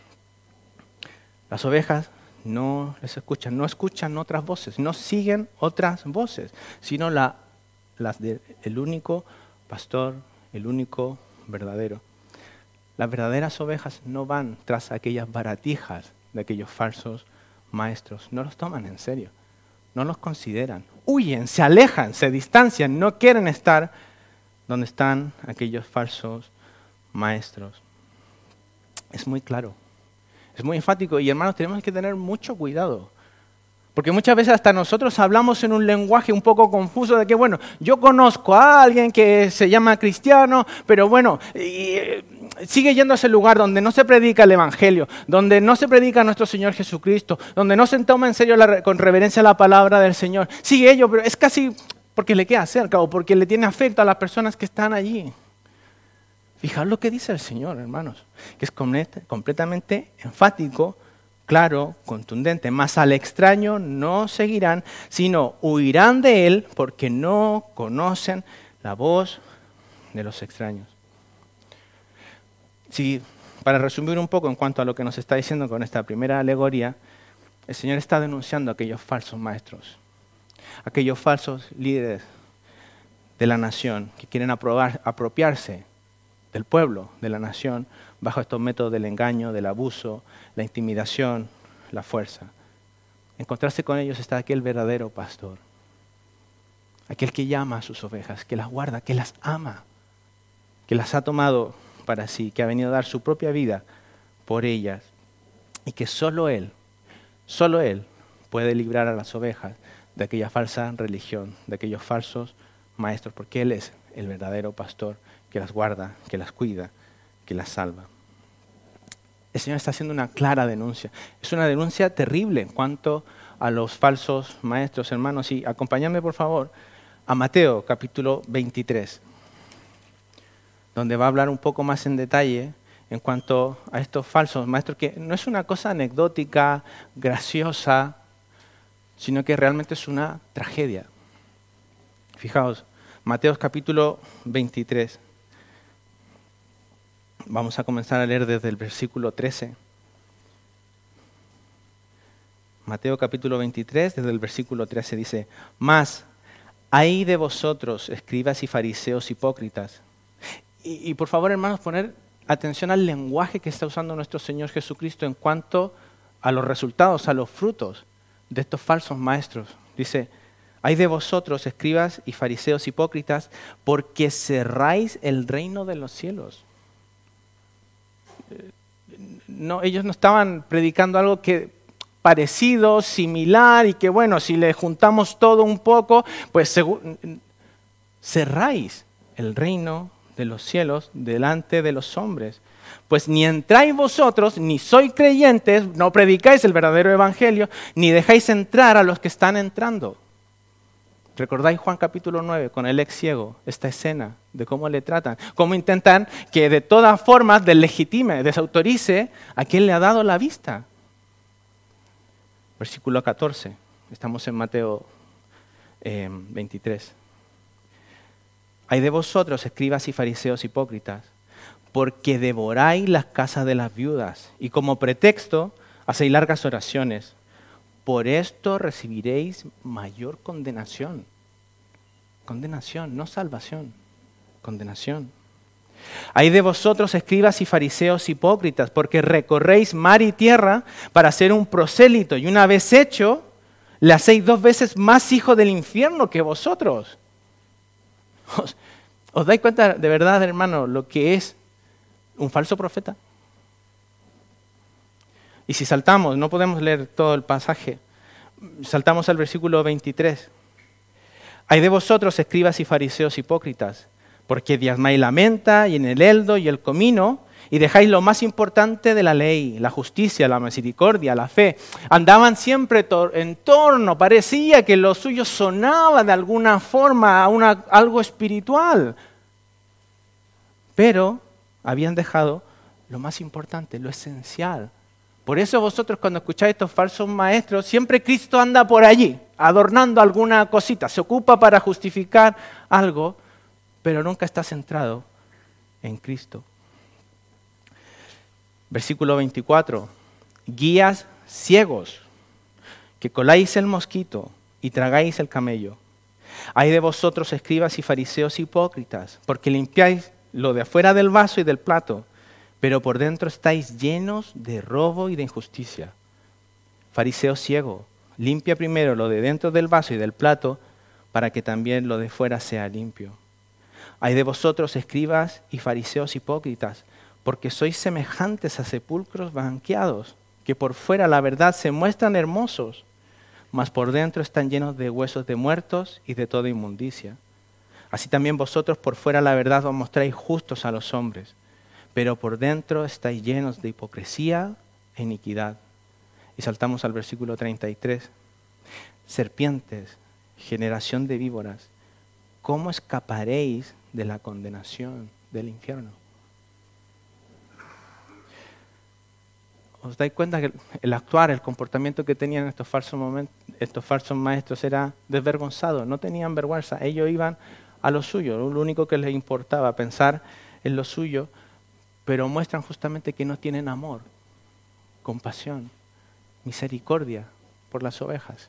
Las ovejas no les escuchan, no escuchan otras voces, no siguen otras voces, sino las del único pastor, el único verdadero. Las verdaderas ovejas no van tras aquellas baratijas de aquellos falsos maestros, no los toman en serio, no los consideran, huyen, se alejan, se distancian, no quieren estar donde están aquellos falsos maestros. Es muy claro, es muy enfático y hermanos, tenemos que tener mucho cuidado. Porque muchas veces hasta nosotros hablamos en un lenguaje un poco confuso de que, bueno, yo conozco a alguien que se llama cristiano, pero bueno, sigue yendo a ese lugar donde no se predica el Evangelio, donde no se predica a nuestro Señor Jesucristo, donde no se toma en serio con reverencia la palabra del Señor. Sigue ello, pero es casi porque le queda cerca o porque le tiene afecto a las personas que están allí. Fijaos lo que dice el Señor, hermanos, que es completamente enfático, claro, contundente. Mas al extraño no seguirán, sino huirán de él porque no conocen la voz de los extraños. Sí, para resumir un poco en cuanto a lo que nos está diciendo con esta primera alegoría, el Señor está denunciando a aquellos falsos maestros, aquellos falsos líderes de la nación que quieren apropiarse del pueblo, de la nación, bajo estos métodos del engaño, del abuso, la intimidación, la fuerza. Encontrarse con ellos está aquel verdadero pastor, aquel que llama a sus ovejas, que las guarda, que las ama, que las ha tomado para sí, que ha venido a dar su propia vida por ellas y que solo Él puede librar a las ovejas de aquella falsa religión, de aquellos falsos maestros, porque Él es el verdadero pastor que las guarda, que las cuida, que las salva. El Señor está haciendo una clara denuncia. Es una denuncia terrible en cuanto a los falsos maestros, hermanos. Y acompáñame, por favor, a Mateo, capítulo 23. donde va a hablar un poco más en detalle en cuanto a estos falsos maestros, que no es una cosa anecdótica, graciosa, sino que realmente es una tragedia. Fijaos, Mateo capítulo 23. Vamos a comenzar a leer desde el versículo 13. Mateo capítulo 23, desde el versículo 13 dice: Mas, ay de vosotros, escribas y fariseos hipócritas. Y por favor, hermanos, poner atención al lenguaje que está usando nuestro Señor Jesucristo en cuanto a los resultados, a los frutos de estos falsos maestros. Dice: ay de vosotros, escribas y fariseos hipócritas, porque cerráis el reino de los cielos. No, ellos no estaban predicando algo que parecido, similar, y que bueno, si le juntamos todo un poco, pues cerráis el reino de los cielos delante de los hombres. Pues ni entráis vosotros, ni sois creyentes, no predicáis el verdadero evangelio, ni dejáis entrar a los que están entrando. ¿Recordáis Juan capítulo 9 con el ex ciego? Esta escena de cómo le tratan, cómo intentan que de todas formas deslegitime, desautorice a quien le ha dado la vista. Versículo 14, estamos en Mateo 23. Ay de vosotros, escribas y fariseos hipócritas, porque devoráis las casas de las viudas y como pretexto hacéis largas oraciones. Por esto recibiréis mayor condenación. Condenación, no salvación. Condenación. Ay de vosotros, escribas y fariseos hipócritas, porque recorréis mar y tierra para ser un prosélito, y una vez hecho, le hacéis 2 veces más hijo del infierno que vosotros. ¿Os dais cuenta de verdad, hermano, lo que es un falso profeta? Y si saltamos, no podemos leer todo el pasaje, saltamos al versículo 23. Ay de vosotros, escribas y fariseos hipócritas, porque diezmáis la menta y en el eldo y el comino, y dejáis lo más importante de la ley, la justicia, la misericordia, la fe. Andaban siempre en torno, parecía que lo suyo sonaba de alguna forma a algo espiritual, pero habían dejado lo más importante, lo esencial. Por eso vosotros cuando escucháis estos falsos maestros, siempre Cristo anda por allí, adornando alguna cosita, se ocupa para justificar algo, pero nunca está centrado en Cristo. Versículo 24, guías ciegos, que coláis el mosquito y tragáis el camello. Ay de vosotros, escribas y fariseos hipócritas, porque limpiáis lo de afuera del vaso y del plato, pero por dentro estáis llenos de robo y de injusticia. Fariseo ciego, limpia primero lo de dentro del vaso y del plato, para que también lo de fuera sea limpio. Ay de vosotros, escribas y fariseos hipócritas, porque sois semejantes a sepulcros blanqueados, que por fuera la verdad se muestran hermosos, mas por dentro están llenos de huesos de muertos y de toda inmundicia. Así también vosotros por fuera la verdad os mostráis justos a los hombres, pero por dentro estáis llenos de hipocresía e iniquidad. Y saltamos al versículo 33. Serpientes, generación de víboras, ¿cómo escaparéis de la condenación del infierno? ¿Os dais cuenta que el actuar, el comportamiento que tenían estos falsos maestros era desvergonzado? No tenían vergüenza, ellos iban a lo suyo, lo único que les importaba pensar en lo suyo, pero muestran justamente que no tienen amor, compasión, misericordia por las ovejas.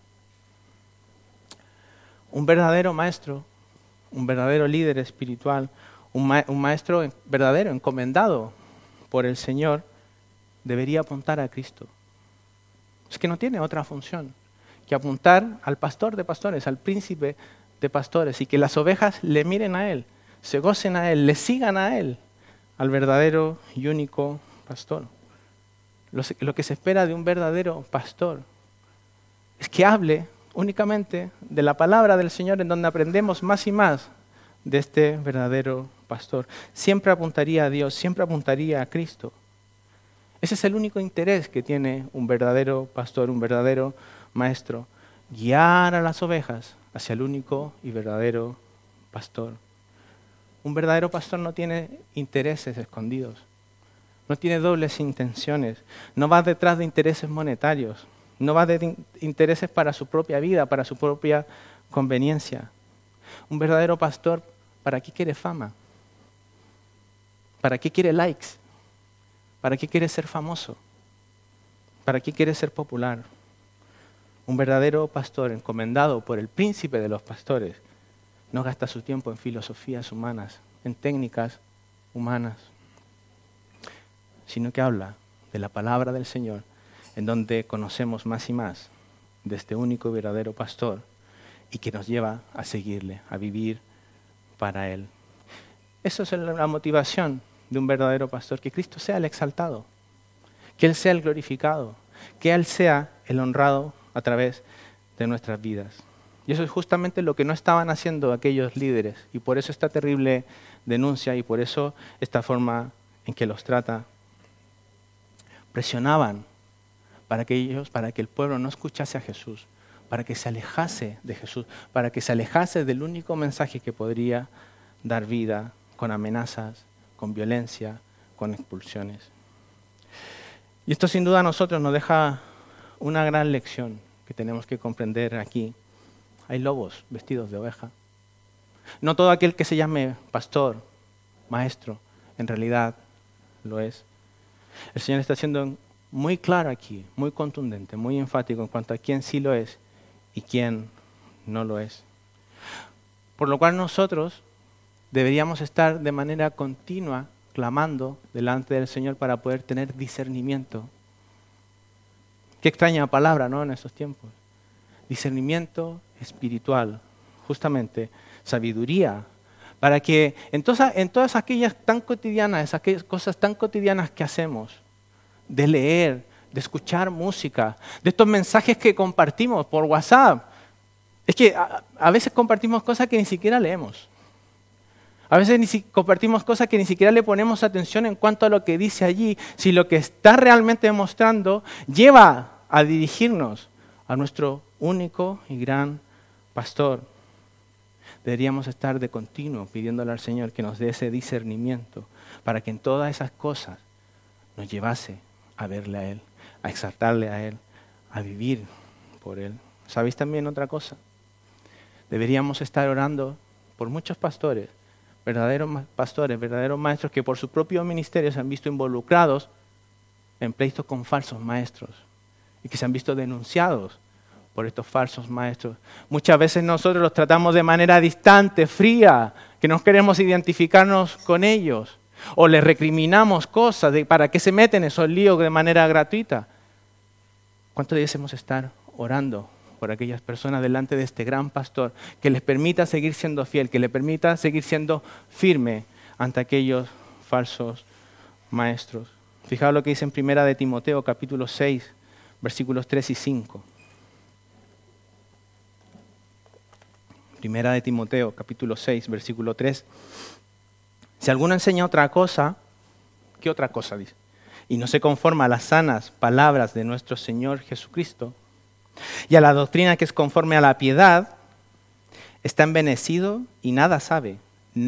Un verdadero maestro, un verdadero líder espiritual, un maestro verdadero, encomendado por el Señor, debería apuntar a Cristo. Es que no tiene otra función que apuntar al pastor de pastores, al príncipe de pastores, y que las ovejas le miren a Él, se gocen a Él, le sigan a Él, al verdadero y único pastor. Lo que se espera de un verdadero pastor es que hable únicamente de la palabra del Señor, en donde aprendemos más y más de este verdadero pastor. Siempre apuntaría a Dios, siempre apuntaría a Cristo. Ese es el único interés que tiene un verdadero pastor, un verdadero maestro, guiar a las ovejas hacia el único y verdadero pastor. Un verdadero pastor no tiene intereses escondidos, no tiene dobles intenciones, no va detrás de intereses monetarios, no va de intereses para su propia vida, para su propia conveniencia. Un verdadero pastor, ¿para qué quiere fama? ¿Para qué quiere likes? ¿Para qué quiere ser famoso? ¿Para qué quiere ser popular? Un verdadero pastor encomendado por el príncipe de los pastores no gasta su tiempo en filosofías humanas, en técnicas humanas, sino que habla de la palabra del Señor, en donde conocemos más y más de este único y verdadero pastor y que nos lleva a seguirle, a vivir para Él. Eso es la motivación de un verdadero pastor, que Cristo sea el exaltado, que Él sea el glorificado, que Él sea el honrado a través de nuestras vidas. Y eso es justamente lo que no estaban haciendo aquellos líderes, y por eso esta terrible denuncia y por eso esta forma en que los trata. Presionaban para que el pueblo no escuchase a Jesús, para que se alejase de Jesús, para que se alejase del único mensaje que podría dar vida, con amenazas, con violencia, con expulsiones. Y esto sin duda a nosotros nos deja una gran lección que tenemos que comprender aquí. Hay lobos vestidos de oveja. No todo aquel que se llame pastor, maestro, en realidad lo es. El Señor está siendo muy claro aquí, muy contundente, muy enfático en cuanto a quién sí lo es y quién no lo es. Por lo cual nosotros deberíamos estar de manera continua clamando delante del Señor para poder tener discernimiento. Qué extraña palabra, ¿no? En estos tiempos. Discernimiento espiritual, justamente, sabiduría, para que en todas aquellas tan cotidianas, aquellas cosas tan cotidianas que hacemos, de leer, de escuchar música, de estos mensajes que compartimos por WhatsApp, es que a veces compartimos cosas que ni siquiera leemos. A veces compartimos cosas que ni siquiera le ponemos atención en cuanto a lo que dice allí, si lo que está realmente mostrando lleva a dirigirnos a nuestro único y gran pastor. Deberíamos estar de continuo pidiéndole al Señor que nos dé ese discernimiento para que en todas esas cosas nos llevase a verle a Él, a exaltarle a Él, a vivir por Él. ¿Sabéis también otra cosa? Deberíamos estar orando por muchos pastores, verdaderos maestros que por su propio ministerio se han visto involucrados en pleitos con falsos maestros y que se han visto denunciados por estos falsos maestros. Muchas veces nosotros los tratamos de manera distante, fría, que no queremos identificarnos con ellos, o les recriminamos cosas de para qué se meten en esos líos de manera gratuita. ¿Cuánto debiésemos estar orando por aquellas personas delante de este gran pastor que les permita seguir siendo fiel, que les permita seguir siendo firme ante aquellos falsos maestros? Fijaos lo que dice en 1 de Timoteo, capítulo 6, versículos 3 y 5. 1 de Timoteo, capítulo 6, versículo 3. Si alguno enseña otra cosa, ¿qué otra cosa dice? Y no se conforma a las sanas palabras de nuestro Señor Jesucristo y a la doctrina que es conforme a la piedad, está envenecido y nada sabe.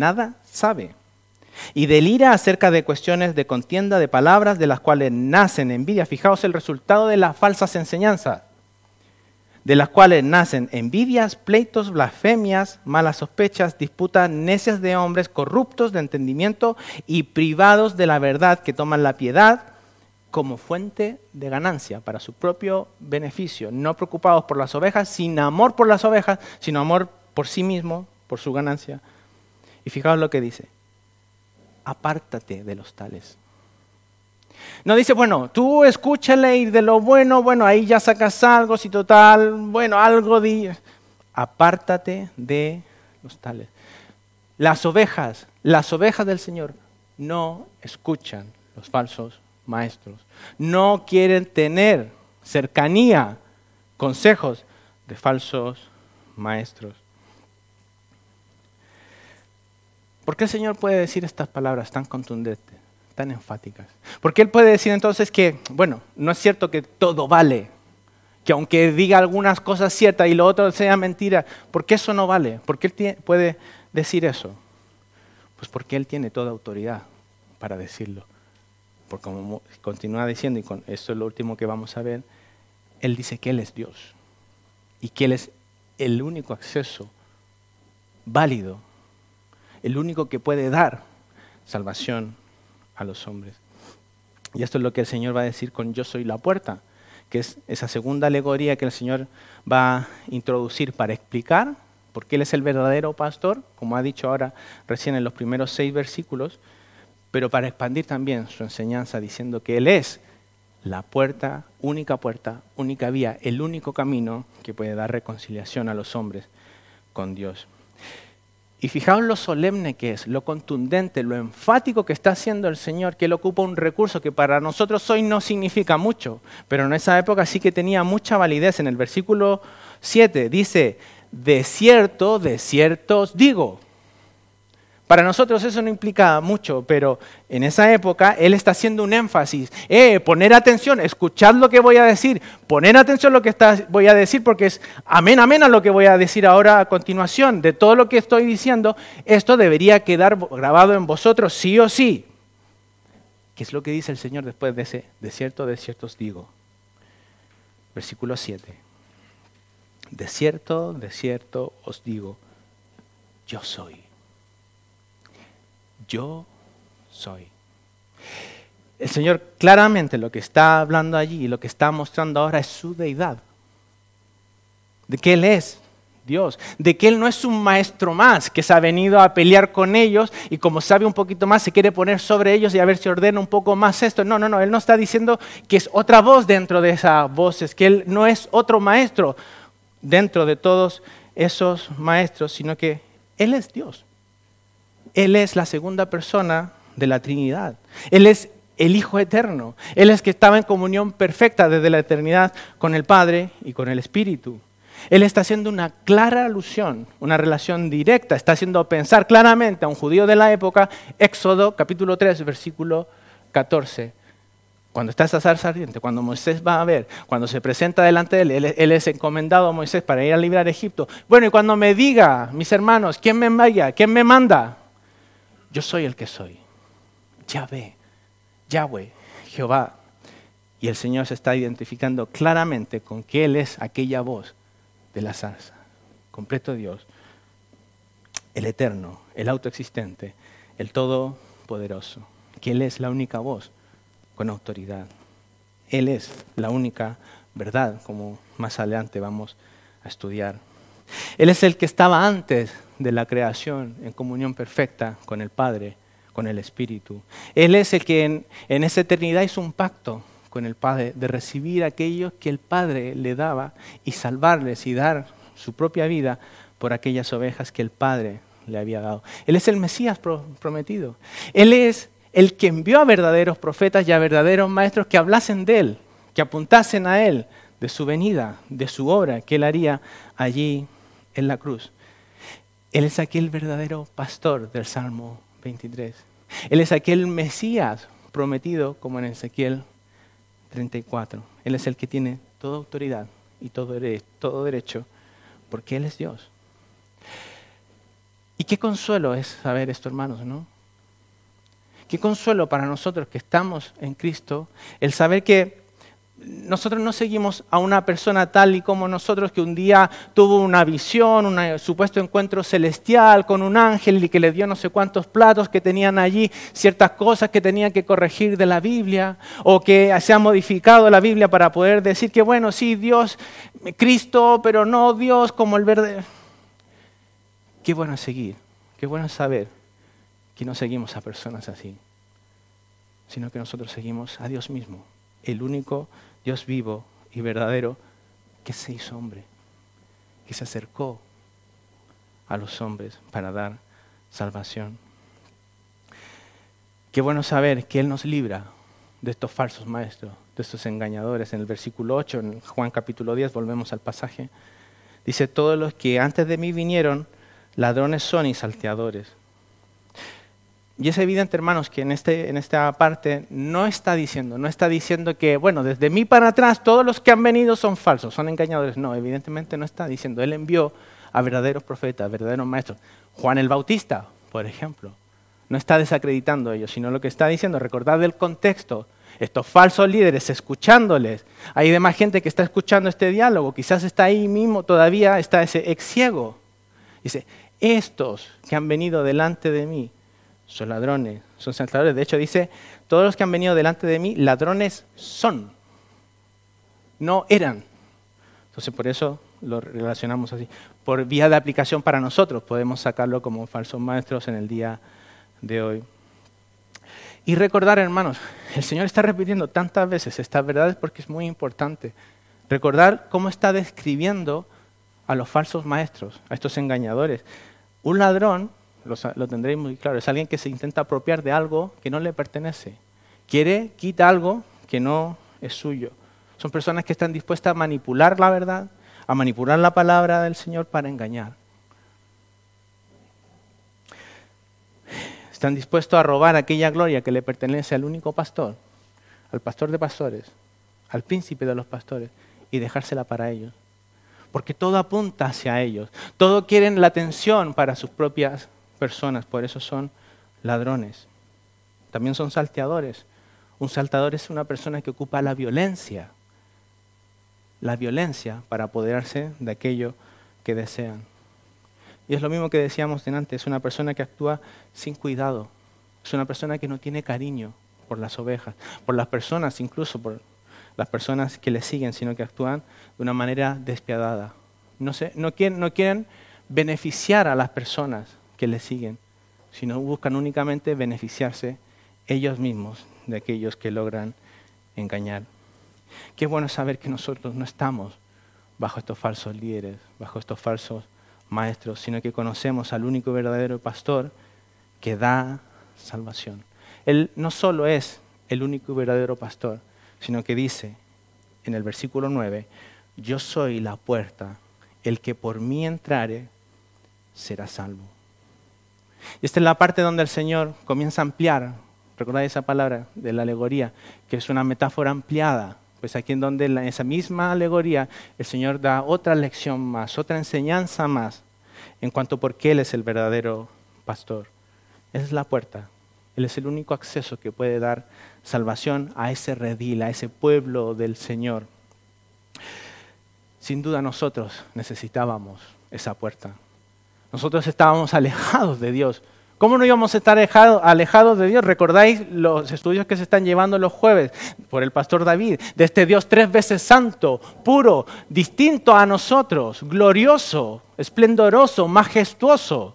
Y delira acerca de cuestiones de contienda de palabras de las cuales nacen envidia. Fijaos el resultado de las falsas enseñanzas, de las cuales nacen envidias, pleitos, blasfemias, malas sospechas, disputas necias de hombres corruptos de entendimiento y privados de la verdad, que toman la piedad como fuente de ganancia para su propio beneficio, no preocupados por las ovejas, sin amor por las ovejas, sino amor por sí mismo, por su ganancia. Y fijaos lo que dice: apártate de los tales. No dice, bueno, tú escúchale y de lo bueno, ahí ya sacas algo, si total, algo di. Apártate de los tales. Las ovejas del Señor no escuchan los falsos maestros. No quieren tener cercanía, consejos de falsos maestros. ¿Por qué el Señor puede decir estas palabras tan contundentes, tan enfáticas? Porque Él puede decir entonces que, no es cierto que todo vale, que aunque diga algunas cosas ciertas y lo otro sea mentira, ¿por qué eso no vale? ¿Por qué Él puede decir eso? Pues porque Él tiene toda autoridad para decirlo. Porque como continúa diciendo, y con esto es lo último que vamos a ver, Él dice que Él es Dios y que Él es el único acceso válido, el único que puede dar salvación a los hombres. Y esto es lo que el Señor va a decir con yo soy la puerta, que es esa segunda alegoría que el Señor va a introducir para explicar por qué Él es el verdadero pastor, como ha dicho ahora recién en los primeros 6 versículos, pero para expandir también su enseñanza diciendo que Él es la puerta, única vía, el único camino que puede dar reconciliación a los hombres con Dios. Y fijaos lo solemne que es, lo contundente, lo enfático que está haciendo el Señor, que Él ocupa un recurso que para nosotros hoy no significa mucho, pero en esa época sí que tenía mucha validez. En el versículo 7 dice, de cierto os digo. Para nosotros eso no implica mucho, pero en esa época Él está haciendo un énfasis. Poner atención, escuchad lo que voy a decir, poner atención a lo que voy a decir, porque es amén a lo que voy a decir ahora a continuación. De todo lo que estoy diciendo, esto debería quedar grabado en vosotros sí o sí. ¿Qué es lo que dice el Señor después de ese de cierto os digo? Versículo 7. De cierto os digo, yo soy. Yo soy. El Señor claramente lo que está hablando allí y lo que está mostrando ahora es su deidad. De que Él es Dios, de que Él no es un maestro más que se ha venido a pelear con ellos y como sabe un poquito más se quiere poner sobre ellos y a ver si ordena un poco más esto. No, Él no está diciendo que es otra voz dentro de esas voces, que Él no es otro maestro dentro de todos esos maestros, sino que Él es Dios. Él es la segunda persona de la Trinidad. Él es el Hijo eterno. Él es que estaba en comunión perfecta desde la eternidad con el Padre y con el Espíritu. Él está haciendo una clara alusión, una relación directa, está haciendo pensar claramente a un judío de la época, Éxodo capítulo 3, versículo 14. Cuando está esa zarza ardiente, cuando Moisés va a ver, cuando se presenta delante de él es encomendado a Moisés para ir a librar a Egipto. Bueno, y cuando me diga, mis hermanos, ¿quién me envía? ¿Quién me manda? Yo soy el que soy. Yahweh, Jehová. Y el Señor se está identificando claramente con que Él es aquella voz de la zarza. Completo Dios, el eterno, el autoexistente, el todopoderoso. Que Él es la única voz con autoridad. Él es la única verdad, como más adelante vamos a estudiar. Él es el que estaba antes de la creación en comunión perfecta con el Padre, con el Espíritu. Él es el que en esa eternidad hizo un pacto con el Padre de recibir a aquellos que el Padre le daba y salvarles y dar su propia vida por aquellas ovejas que el Padre le había dado. Él es el Mesías prometido. Él es el que envió a verdaderos profetas y a verdaderos maestros que hablasen de Él, que apuntasen a Él, de su venida, de su obra que Él haría allí en la cruz. Él es aquel verdadero pastor del Salmo 23. Él es aquel Mesías prometido como en Ezequiel 34. Él es el que tiene toda autoridad y todo derecho porque Él es Dios. Y qué consuelo es saber esto, hermanos, ¿no? Qué consuelo para nosotros que estamos en Cristo el saber que nosotros no seguimos a una persona tal y como nosotros que un día tuvo una visión, un supuesto encuentro celestial con un ángel y que le dio no sé cuántos platos que tenían allí ciertas cosas que tenían que corregir de la Biblia o que se ha modificado la Biblia para poder decir que bueno, sí, Dios, Cristo, pero no Dios como el verdadero. Qué bueno es seguir, qué bueno es saber que no seguimos a personas así, sino que nosotros seguimos a Dios mismo, el único Dios vivo y verdadero que se hizo hombre, que se acercó a los hombres para dar salvación. Qué bueno saber que Él nos libra de estos falsos maestros, de estos engañadores. En el versículo 8, en Juan capítulo 10, volvemos al pasaje, dice, todos los que antes de mí vinieron, ladrones son y salteadores. Y es evidente, hermanos, que en esta parte no está diciendo que, bueno, desde mí para atrás todos los que han venido son falsos, son engañadores. No, evidentemente no está diciendo. Él envió a verdaderos profetas, a verdaderos maestros. Juan el Bautista, por ejemplo, No está desacreditando a ellos, sino lo que está diciendo, recordad el contexto. Estos falsos líderes escuchándoles. Hay demás gente que está escuchando este diálogo. Quizás está ahí mismo, todavía está ese ex ciego. Dice, estos que han venido delante de mí son ladrones, son saltadores. De hecho dice, todos los que han venido delante de mí, ladrones son. No eran. Entonces por eso lo relacionamos así. Por vía de aplicación para nosotros podemos sacarlo como falsos maestros en el día de hoy. Y recordar, hermanos, el Señor está repitiendo tantas veces estas verdades porque es muy importante. Recordar cómo está describiendo a los falsos maestros, a estos engañadores. Un ladrón, lo tendréis muy claro, es alguien que se intenta apropiar de algo que no le pertenece. Quita algo que no es suyo. Son personas que están dispuestas a manipular la verdad, a manipular la palabra del Señor para engañar. Están dispuestos a robar aquella gloria que le pertenece al único pastor, al pastor de pastores, al príncipe de los pastores, y dejársela para ellos. Porque todo apunta hacia ellos. Todo quieren la atención para sus propias personas, por eso son ladrones. También son salteadores. Un salteador es una persona que ocupa la violencia para apoderarse de aquello que desean. Y es lo mismo que decíamos antes, es una persona que actúa sin cuidado, es una persona que no tiene cariño por las ovejas, por las personas, incluso por las personas que le siguen, sino que actúan de una manera despiadada. No quieren beneficiar a las personas que le siguen, sino buscan únicamente beneficiarse ellos mismos de aquellos que logran engañar. Qué bueno saber que nosotros no estamos bajo estos falsos líderes, bajo estos falsos maestros, sino que conocemos al único y verdadero pastor que da salvación. Él no solo es el único y verdadero pastor, sino que dice en el versículo 9, yo soy la puerta, el que por mí entrare será salvo. Y esta es la parte donde el Señor comienza a ampliar, recordáis esa palabra de la alegoría, que es una metáfora ampliada. Pues aquí en donde en esa misma alegoría el Señor da otra lección más, otra enseñanza más en cuanto a por qué Él es el verdadero pastor. Él es la puerta, Él es el único acceso que puede dar salvación a ese redil, a ese pueblo del Señor. Sin duda nosotros necesitábamos esa puerta. Nosotros estábamos alejados de Dios. ¿Cómo no íbamos a estar alejados de Dios? ¿Recordáis los estudios que se están llevando los jueves por el pastor David? De este Dios 3 veces santo, puro, distinto a nosotros, glorioso, esplendoroso, majestuoso.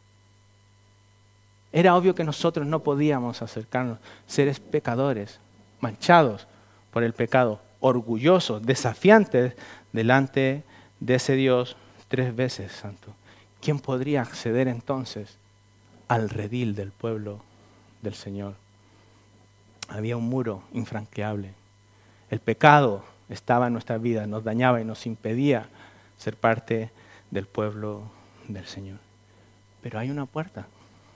Era obvio que nosotros no podíamos acercarnos, seres pecadores, manchados por el pecado, orgullosos, desafiantes delante de ese Dios 3 veces santo. ¿Quién podría acceder entonces al redil del pueblo del Señor? Había un muro infranqueable. El pecado estaba en nuestra vida, nos dañaba y nos impedía ser parte del pueblo del Señor. Pero hay una puerta.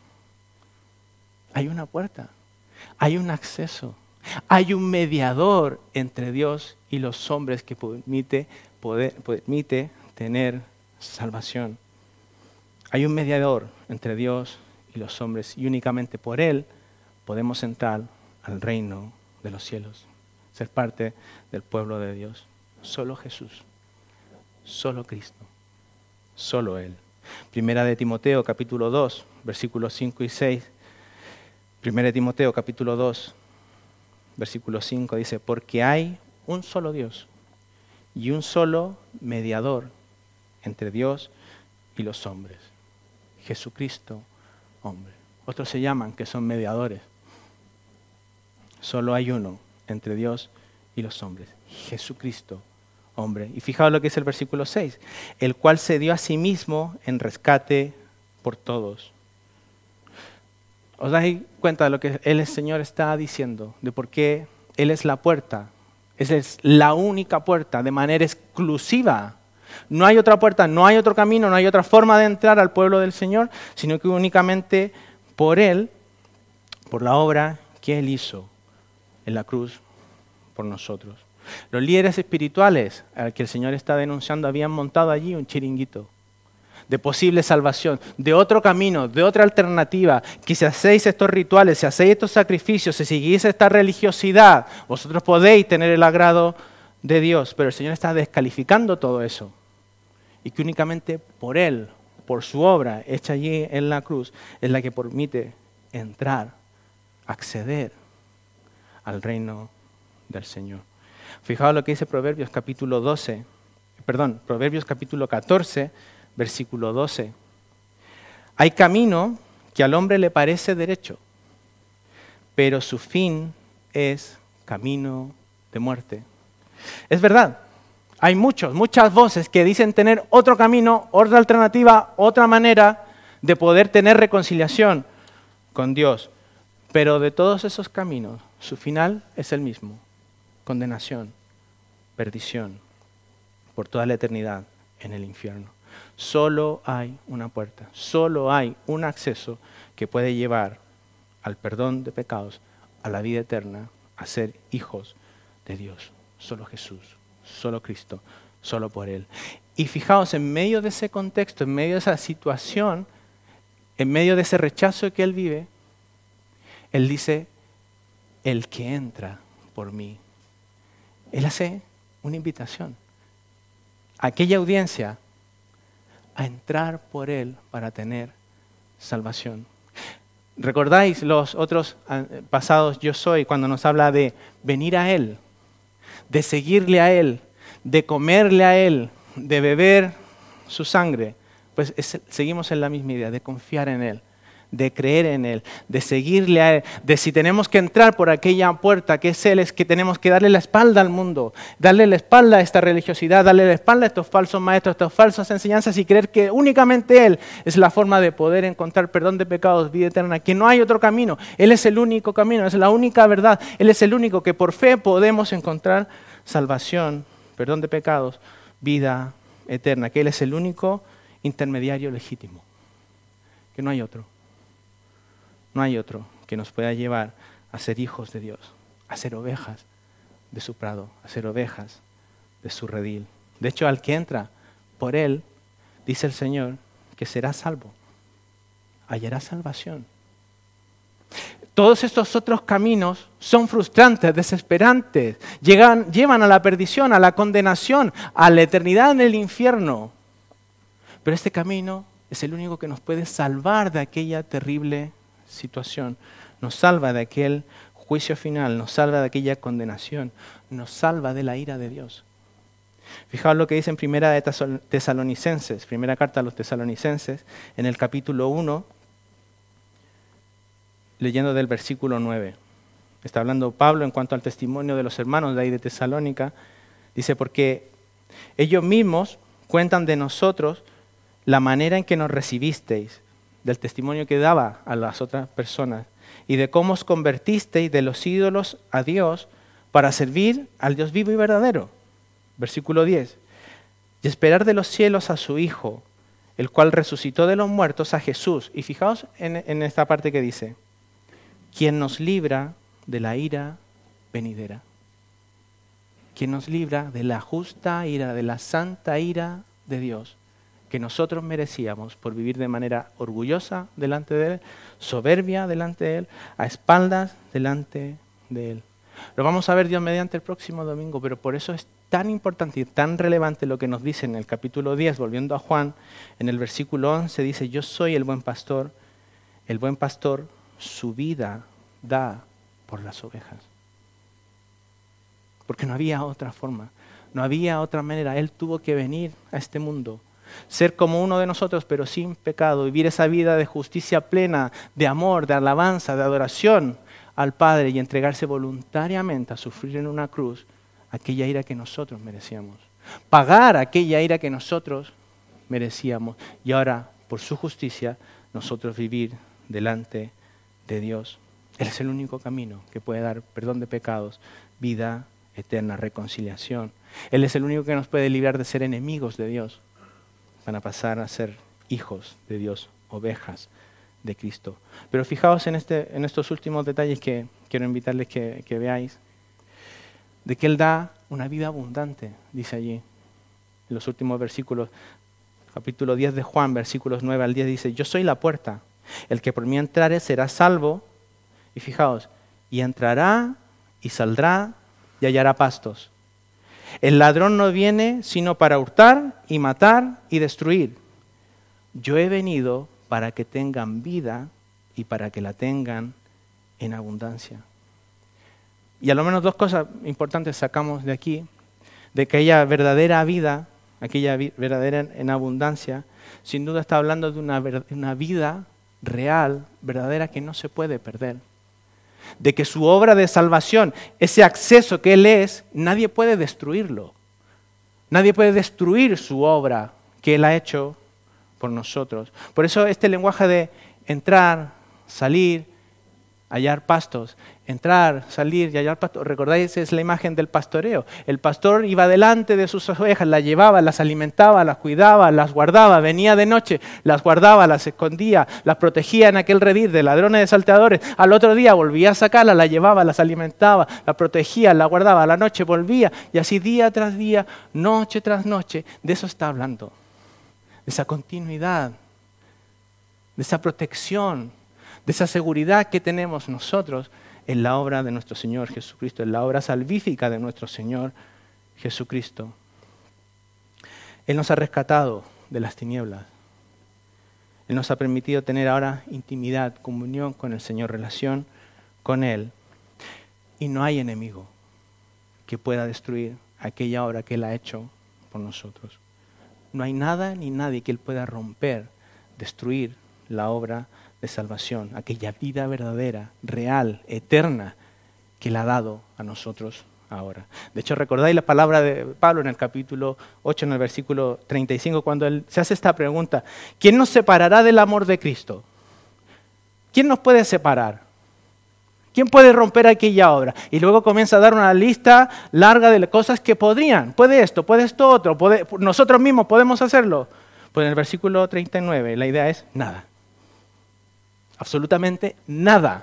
Hay una puerta. Hay un acceso. Hay un mediador entre Dios y los hombres que permite tener salvación. Hay un mediador entre Dios y los hombres, y únicamente por Él podemos entrar al reino de los cielos, ser parte del pueblo de Dios. Solo Jesús, solo Cristo, solo Él. Primera de Timoteo, capítulo 2, versículos 5 y 6. Primera de Timoteo, capítulo 2, versículo 5 dice, porque hay un solo Dios y un solo mediador entre Dios y los hombres, Jesucristo, hombre. Otros se llaman que son mediadores. Solo hay uno entre Dios y los hombres, Jesucristo, hombre. Y fijaos lo que es el versículo 6, el cual se dio a sí mismo en rescate por todos. ¿Os dais cuenta de lo que el Señor está diciendo? De por qué Él es la puerta. Esa es la única puerta de manera exclusiva. No hay otra puerta, no hay otro camino, no hay otra forma de entrar al pueblo del Señor, sino que únicamente por Él, por la obra que Él hizo en la cruz por nosotros. Los líderes espirituales al que el Señor está denunciando habían montado allí un chiringuito. de posible salvación, de otro camino, de otra alternativa, que si hacéis estos rituales, si hacéis estos sacrificios, si seguís esta religiosidad, vosotros podéis tener el agrado de Dios. Pero el Señor está descalificando todo eso. Y que únicamente por Él, por su obra hecha allí en la cruz, es la que permite entrar, acceder al reino del Señor. Fijaos lo que dice Proverbios capítulo 14, versículo 12. Hay camino que al hombre le parece derecho, pero su fin es camino de muerte. Es verdad, hay muchas voces que dicen tener otro camino, otra alternativa, otra manera de poder tener reconciliación con Dios. Pero de todos esos caminos, su final es el mismo: condenación, perdición, por toda la eternidad en el infierno. Solo hay una puerta, solo hay un acceso que puede llevar al perdón de pecados, a la vida eterna, a ser hijos de Dios. Solo Jesús, solo Cristo, solo por Él. Y fijaos, en medio de ese contexto, en medio de esa situación, en medio de ese rechazo que Él vive, Él dice: el que entra por mí. Él hace una invitación a aquella audiencia a entrar por Él para tener salvación. ¿Recordáis los otros pasados Yo Soy, cuando nos habla de venir a Él, de seguirle a Él, de comerle a Él, de beber su sangre? Pues seguimos en la misma idea, de confiar en Él, de creer en Él, de seguirle a Él, de si tenemos que entrar por aquella puerta que es Él, es que tenemos que darle la espalda al mundo, darle la espalda a esta religiosidad, darle la espalda a estos falsos maestros, a estas falsas enseñanzas y creer que únicamente Él es la forma de poder encontrar perdón de pecados, vida eterna, que no hay otro camino. Él es el único camino, es la única verdad. Él es el único que por fe podemos encontrar salvación, perdón de pecados, vida eterna, que Él es el único intermediario legítimo, que no hay otro. No hay otro que nos pueda llevar a ser hijos de Dios, a ser ovejas de su prado, a ser ovejas de su redil. De hecho, al que entra por Él, dice el Señor, que será salvo, hallará salvación. Todos estos otros caminos son frustrantes, desesperantes, llevan a la perdición, a la condenación, a la eternidad en el infierno. Pero este camino es el único que nos puede salvar de aquella terrible situación, nos salva de aquel juicio final, nos salva de aquella condenación, nos salva de la ira de Dios. Fijaos lo que dice en primera de Tesalonicenses, primera carta a los Tesalonicenses, en el capítulo 1, leyendo del versículo 9. Está hablando Pablo en cuanto al testimonio de los hermanos de ahí de Tesalónica. Dice: porque ellos mismos cuentan de nosotros la manera en que nos recibisteis, del testimonio que daba a las otras personas, y de cómo os convertisteis de los ídolos a Dios para servir al Dios vivo y verdadero. Versículo 10. Y esperar de los cielos a su Hijo, el cual resucitó de los muertos, a Jesús. Y fijaos en esta parte que dice: quien nos libra de la ira venidera. Quien nos libra de la justa ira, de la santa ira de Dios, que nosotros merecíamos por vivir de manera orgullosa delante de Él, soberbia delante de Él, a espaldas delante de Él. Lo vamos a ver Dios mediante el próximo domingo, pero por eso es tan importante y tan relevante lo que nos dice en el capítulo 10, volviendo a Juan, en el versículo 11 dice: yo soy el buen pastor su vida da por las ovejas. Porque no había otra forma, no había otra manera. Él tuvo que venir a este mundo, ser como uno de nosotros, pero sin pecado, vivir esa vida de justicia plena, de amor, de alabanza, de adoración al Padre y entregarse voluntariamente a sufrir en una cruz aquella ira que nosotros merecíamos. Pagar aquella ira que nosotros merecíamos. Y ahora, por su justicia, nosotros vivir delante de Dios. Él es el único camino que puede dar perdón de pecados, vida eterna, reconciliación. Él es el único que nos puede librar de ser enemigos de Dios, para pasar a ser hijos de Dios, ovejas de Cristo. Pero fijaos en estos últimos detalles que quiero invitarles que veáis, de que Él da una vida abundante, dice allí, en los últimos versículos. capítulo 10 de Juan, versículos 9 al 10, dice, yo soy la puerta, el que por mí entrare será salvo, y fijaos, y entrará y saldrá y hallará pastos. El ladrón no viene sino para hurtar y matar y destruir. Yo he venido para que tengan vida y para que la tengan en abundancia. Y a lo menos dos cosas importantes sacamos de aquí, de que aquella verdadera vida, aquella verdadera en abundancia, sin duda está hablando de una vida real, verdadera, que no se puede perder. De que su obra de salvación, ese acceso que Él es, nadie puede destruirlo. Nadie puede destruir su obra que Él ha hecho por nosotros. Por eso este lenguaje de entrar, salir, hallar pastos, entrar, salir y hallar pastos. ¿Recordáis? Es la imagen del pastoreo. El pastor iba delante de sus ovejas, las llevaba, las alimentaba, las cuidaba, las guardaba, venía de noche, las guardaba, las escondía, las protegía en aquel redil de ladrones, de salteadores. Al otro día volvía a sacarlas, las llevaba, las alimentaba, las protegía, las guardaba. A la noche volvía y así día tras día, noche tras noche. De eso está hablando, de esa continuidad, de esa protección, de esa seguridad que tenemos nosotros en la obra de nuestro Señor Jesucristo, en la obra salvífica de nuestro Señor Jesucristo. Él nos ha rescatado de las tinieblas. Él nos ha permitido tener ahora intimidad, comunión con el Señor, relación con Él. Y no hay enemigo que pueda destruir aquella obra que Él ha hecho por nosotros. No hay nada ni nadie que Él pueda romper, destruir la obra de salvación, aquella vida verdadera, real, eterna, que Él ha dado a nosotros ahora. De hecho, recordáis la palabra de Pablo en el capítulo 8, en el versículo 35, cuando él se hace esta pregunta: ¿quién nos separará del amor de Cristo? ¿Quién nos puede separar? ¿Quién puede romper aquella obra? Y luego comienza a dar una lista larga de cosas que podrían. Puede esto otro, nosotros mismos podemos hacerlo. Pues en el versículo 39 la idea es nada. Absolutamente nada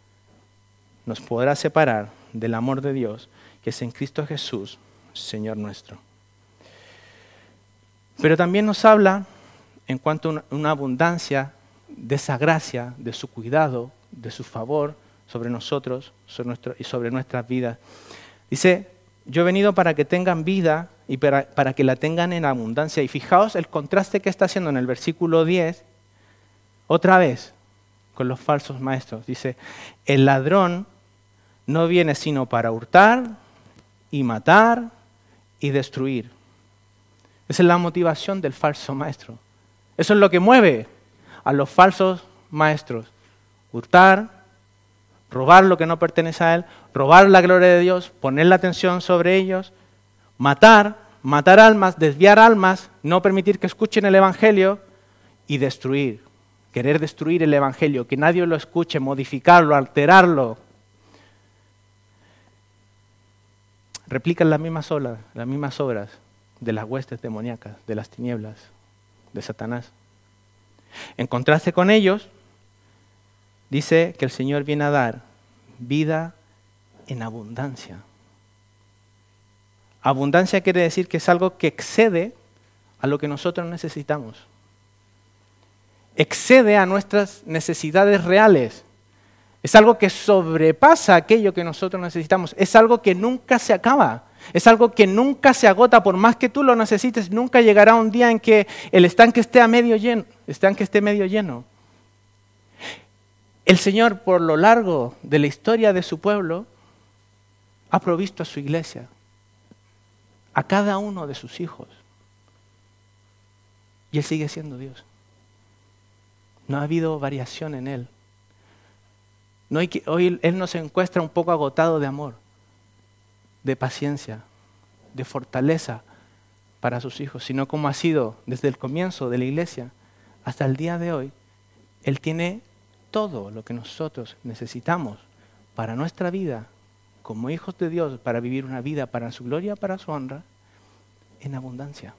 nos podrá separar del amor de Dios que es en Cristo Jesús, Señor nuestro. Pero también nos habla en cuanto a una abundancia de esa gracia, de su cuidado, de su favor sobre nosotros y sobre nuestras vidas. Dice, yo he venido para que tengan vida y para que la tengan en abundancia. Y fijaos el contraste que está haciendo en el versículo 10, otra vez, con los falsos maestros. Dice, el ladrón no viene sino para hurtar y matar y destruir. Esa es la motivación del falso maestro. Eso es lo que mueve a los falsos maestros. Hurtar, robar lo que no pertenece a él, robar la gloria de Dios, poner la atención sobre ellos, matar almas, desviar almas, no permitir que escuchen el Evangelio y destruir. Querer destruir el Evangelio, que nadie lo escuche, modificarlo, alterarlo. Replican las mismas obras de las huestes demoníacas, de las tinieblas, de Satanás. En contraste con ellos, dice que el Señor viene a dar vida en abundancia. Abundancia quiere decir que es algo que excede a lo que nosotros necesitamos. Excede a nuestras necesidades reales. Es algo que sobrepasa aquello que nosotros necesitamos. Es algo que nunca se acaba. Es algo que nunca se agota. Por más que tú lo necesites, nunca llegará un día en que el estanque esté medio lleno. El Señor, por lo largo de la historia de su pueblo, ha provisto a su iglesia, a cada uno de sus hijos. Y Él sigue siendo Dios. No ha habido variación en Él. Hoy Él nos encuentra un poco agotado de amor, de paciencia, de fortaleza para sus hijos, sino como ha sido desde el comienzo de la iglesia hasta el día de hoy. Él tiene todo lo que nosotros necesitamos para nuestra vida como hijos de Dios, para vivir una vida para su gloria, para su honra, en abundancia.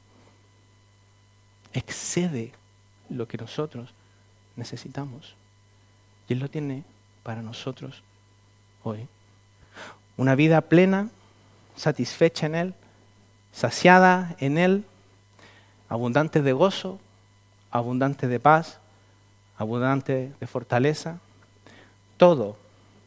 Excede lo que nosotros necesitamos. Y Él lo tiene para nosotros hoy. Una vida plena, satisfecha en Él, saciada en Él, abundante de gozo, abundante de paz, abundante de fortaleza. Todo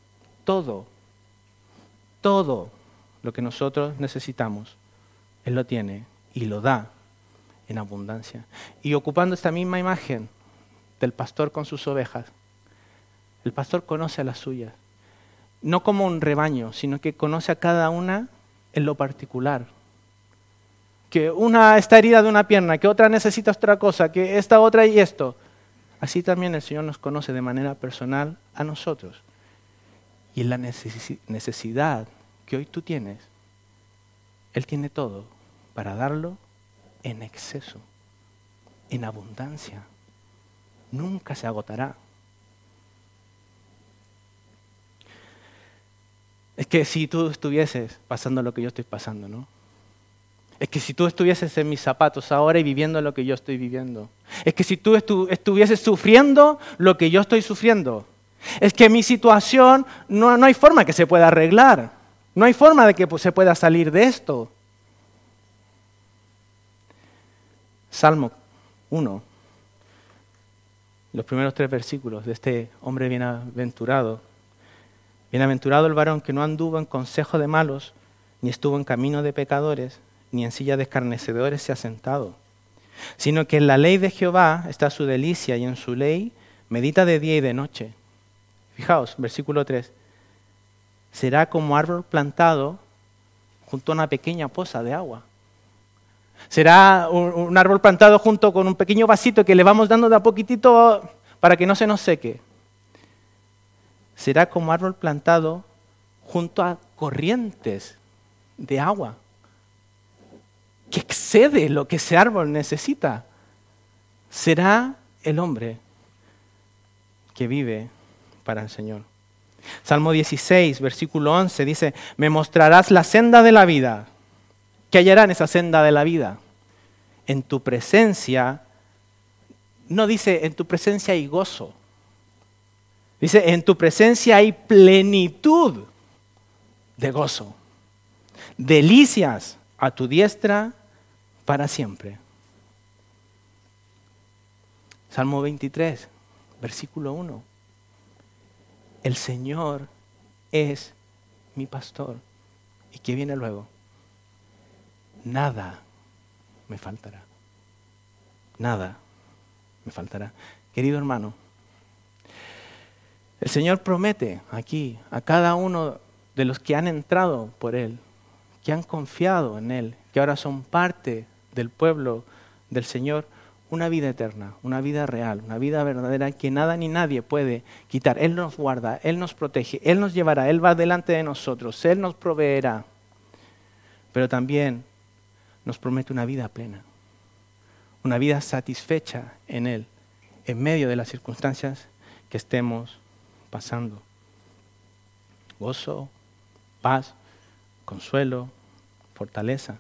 lo que nosotros necesitamos, Él lo tiene y lo da en abundancia. Y ocupando esta misma imagen del pastor con sus ovejas, el pastor conoce a las suyas, no como un rebaño, sino que conoce a cada una en lo particular. Que una está herida de una pierna, que otra necesita otra cosa, que esta otra y esto. Así también el Señor nos conoce de manera personal a nosotros. Y en la necesidad que hoy tú tienes, Él tiene todo para darlo en exceso, en abundancia. Nunca se agotará. Es que si tú estuvieses pasando lo que yo estoy pasando, ¿no? Es que si tú estuvieses en mis zapatos ahora y viviendo lo que yo estoy viviendo. Es que si tú estuvieses sufriendo lo que yo estoy sufriendo. Es que mi situación no hay forma que se pueda arreglar. No hay forma de que se pueda salir de esto. Salmo 1, los primeros 3 versículos de este hombre bienaventurado. Bienaventurado el varón que no anduvo en consejo de malos, ni estuvo en camino de pecadores, ni en silla de escarnecedores se ha sentado, sino que en la ley de Jehová está su delicia y en su ley medita de día y de noche. Fijaos, versículo 3. Será como árbol plantado junto a una pequeña poza de agua. Será un árbol plantado junto con un pequeño vasito que le vamos dando de a poquitito para que no se nos seque. Será como árbol plantado junto a corrientes de agua, que excede lo que ese árbol necesita. Será el hombre que vive para el Señor. Salmo 16, versículo 11 dice, me mostrarás la senda de la vida. ¿Qué hallará en esa senda de la vida? En tu presencia, no dice en tu presencia hay gozo. Dice, en tu presencia hay plenitud de gozo. Delicias a tu diestra para siempre. Salmo 23, versículo 1. El Señor es mi pastor. ¿Y qué viene luego? Nada me faltará. Nada me faltará. Querido hermano, el Señor promete aquí a cada uno de los que han entrado por Él, que han confiado en Él, que ahora son parte del pueblo del Señor, una vida eterna, una vida real, una vida verdadera que nada ni nadie puede quitar. Él nos guarda, Él nos protege, Él nos llevará, Él va delante de nosotros, Él nos proveerá. Pero también nos promete una vida plena, una vida satisfecha en Él, en medio de las circunstancias que estemos pasando. Gozo, paz, consuelo, fortaleza.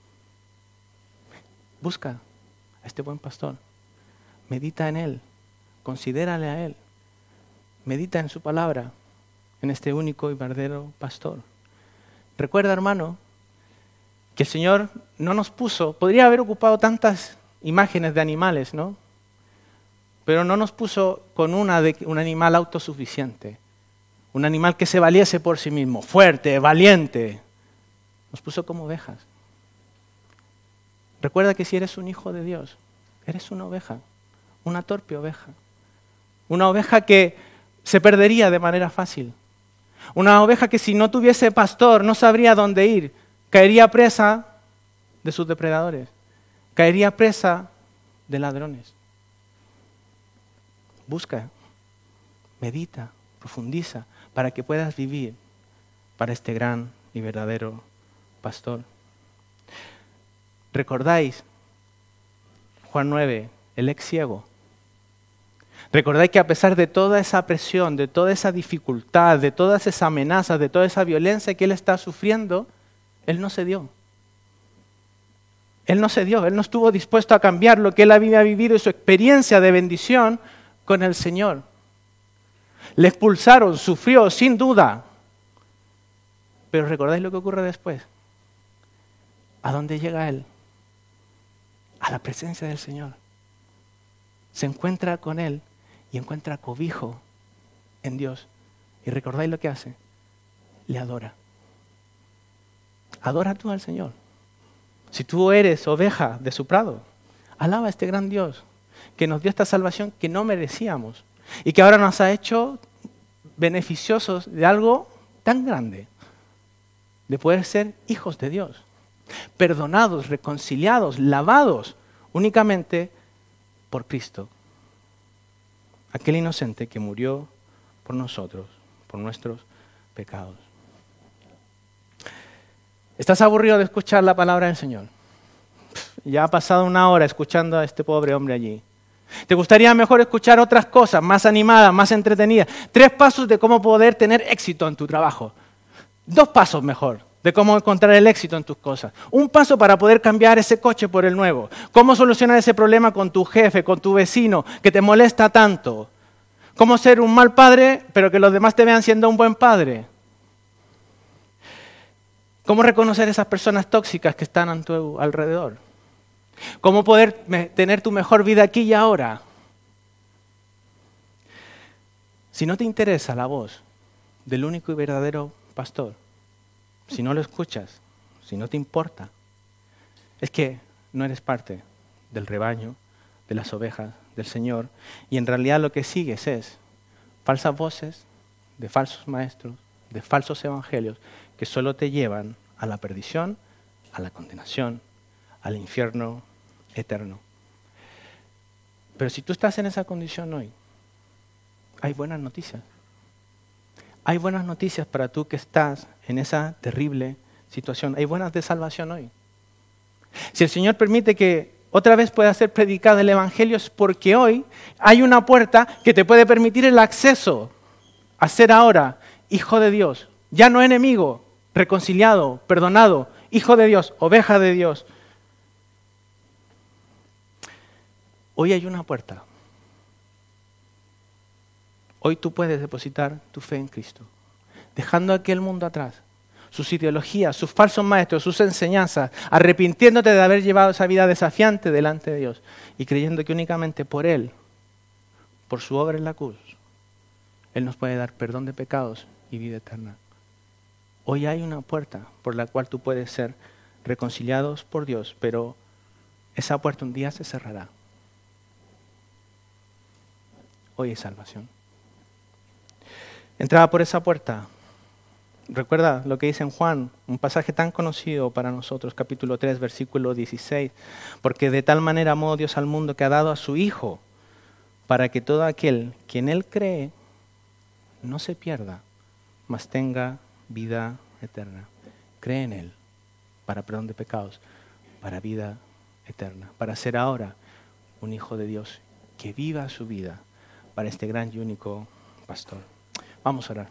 Busca a este buen pastor, medita en Él, considérale a Él, medita en su palabra, en este único y verdadero pastor. Recuerda, hermano, que el Señor no nos puso, podría haber ocupado tantas imágenes de animales, ¿no? Pero no nos puso con un animal autosuficiente, un animal que se valiese por sí mismo, fuerte, valiente. Nos puso como ovejas. Recuerda que si eres un hijo de Dios, eres una oveja, una torpe oveja. Una oveja que se perdería de manera fácil. Una oveja que si no tuviese pastor no sabría dónde ir. Caería presa de sus depredadores. Caería presa de ladrones. Busca, medita, profundiza para que puedas vivir para este gran y verdadero pastor. ¿Recordáis Juan 9, el ex ciego? ¿Recordáis que a pesar de toda esa presión, de toda esa dificultad, de todas esas amenazas, de toda esa violencia que él está sufriendo, él no cedió? Él no cedió, él no estuvo dispuesto a cambiar lo que él había vivido y su experiencia de bendición con el Señor. Le expulsaron, sufrió sin duda. Pero ¿recordáis lo que ocurre después? ¿A dónde llega él? a la presencia del Señor. Se encuentra con Él y encuentra cobijo en Dios. ¿Y recordáis lo que hace? Le adora. Adora tú al Señor. Si tú eres oveja de su prado, alaba a este gran Dios que nos dio esta salvación que no merecíamos y que ahora nos ha hecho beneficiosos de algo tan grande, de poder ser hijos de Dios, perdonados, reconciliados, lavados únicamente por Cristo, aquel inocente que murió por nosotros, por nuestros pecados. ¿Estás aburrido de escuchar la palabra del Señor? Ya ha pasado 1 hora escuchando a este pobre hombre allí. ¿Te gustaría mejor escuchar otras cosas, más animadas, más entretenidas? 3 pasos de cómo poder tener éxito en tu trabajo. 2 pasos mejor de cómo encontrar el éxito en tus cosas. 1 paso para poder cambiar ese coche por el nuevo. Cómo solucionar ese problema con tu jefe, con tu vecino, que te molesta tanto. Cómo ser un mal padre, pero que los demás te vean siendo un buen padre. Cómo reconocer esas personas tóxicas que están a tu alrededor. Cómo poder tener tu mejor vida aquí y ahora. Si no te interesa la voz del único y verdadero pastor, si no lo escuchas, si no te importa, es que no eres parte del rebaño, de las ovejas del Señor, y en realidad lo que sigues es falsas voces de falsos maestros, de falsos evangelios, que solo te llevan a la perdición, a la condenación, al infierno eterno. Pero si tú estás en esa condición hoy, hay buenas noticias. Hay buenas noticias para tú que estás en esa terrible situación. Hay buenas de salvación hoy. Si el Señor permite que otra vez pueda ser predicado el Evangelio, es porque hoy hay una puerta que te puede permitir el acceso a ser ahora hijo de Dios, ya no enemigo, reconciliado, perdonado, hijo de Dios, oveja de Dios. Hoy hay una puerta. Hoy tú puedes depositar tu fe en Cristo, dejando aquel mundo atrás, sus ideologías, sus falsos maestros, sus enseñanzas, arrepintiéndote de haber llevado esa vida desafiante delante de Dios y creyendo que únicamente por Él, por su obra en la cruz, Él nos puede dar perdón de pecados y vida eterna. Hoy hay una puerta por la cual tú puedes ser reconciliados por Dios, pero esa puerta un día se cerrará. Hoy hay salvación. Entraba por esa puerta. Recuerda lo que dice en Juan, un pasaje tan conocido para nosotros, capítulo 3, versículo 16. Porque de tal manera amó Dios al mundo que ha dado a su Hijo, para que todo aquel que en Él cree no se pierda, mas tenga vida eterna. Cree en Él para perdón de pecados, para vida eterna, para ser ahora un hijo de Dios que viva su vida para este gran y único pastor. Vamos a orar.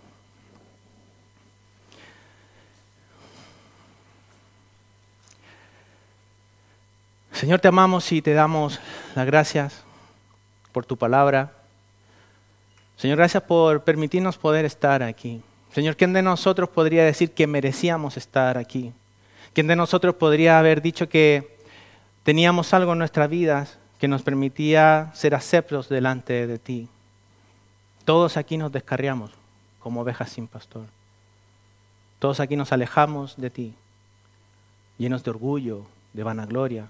Señor, te amamos y te damos las gracias por tu palabra. Señor, gracias por permitirnos poder estar aquí. Señor, ¿quién de nosotros podría decir que merecíamos estar aquí? ¿Quién de nosotros podría haber dicho que teníamos algo en nuestras vidas que nos permitía ser aceptos delante de ti? Todos aquí nos descarriamos como ovejas sin pastor. Todos aquí nos alejamos de ti, llenos de orgullo, de vanagloria.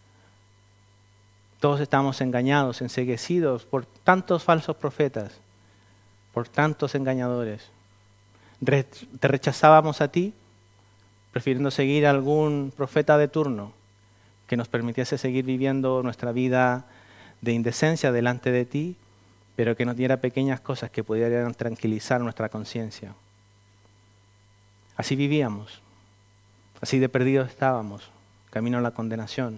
Todos estamos engañados, enceguecidos por tantos falsos profetas, por tantos engañadores. Te rechazábamos a ti, prefiriendo seguir a algún profeta de turno que nos permitiese seguir viviendo nuestra vida de indecencia delante de ti, pero que nos diera pequeñas cosas que pudieran tranquilizar nuestra conciencia. Así vivíamos, así de perdidos estábamos, camino a la condenación.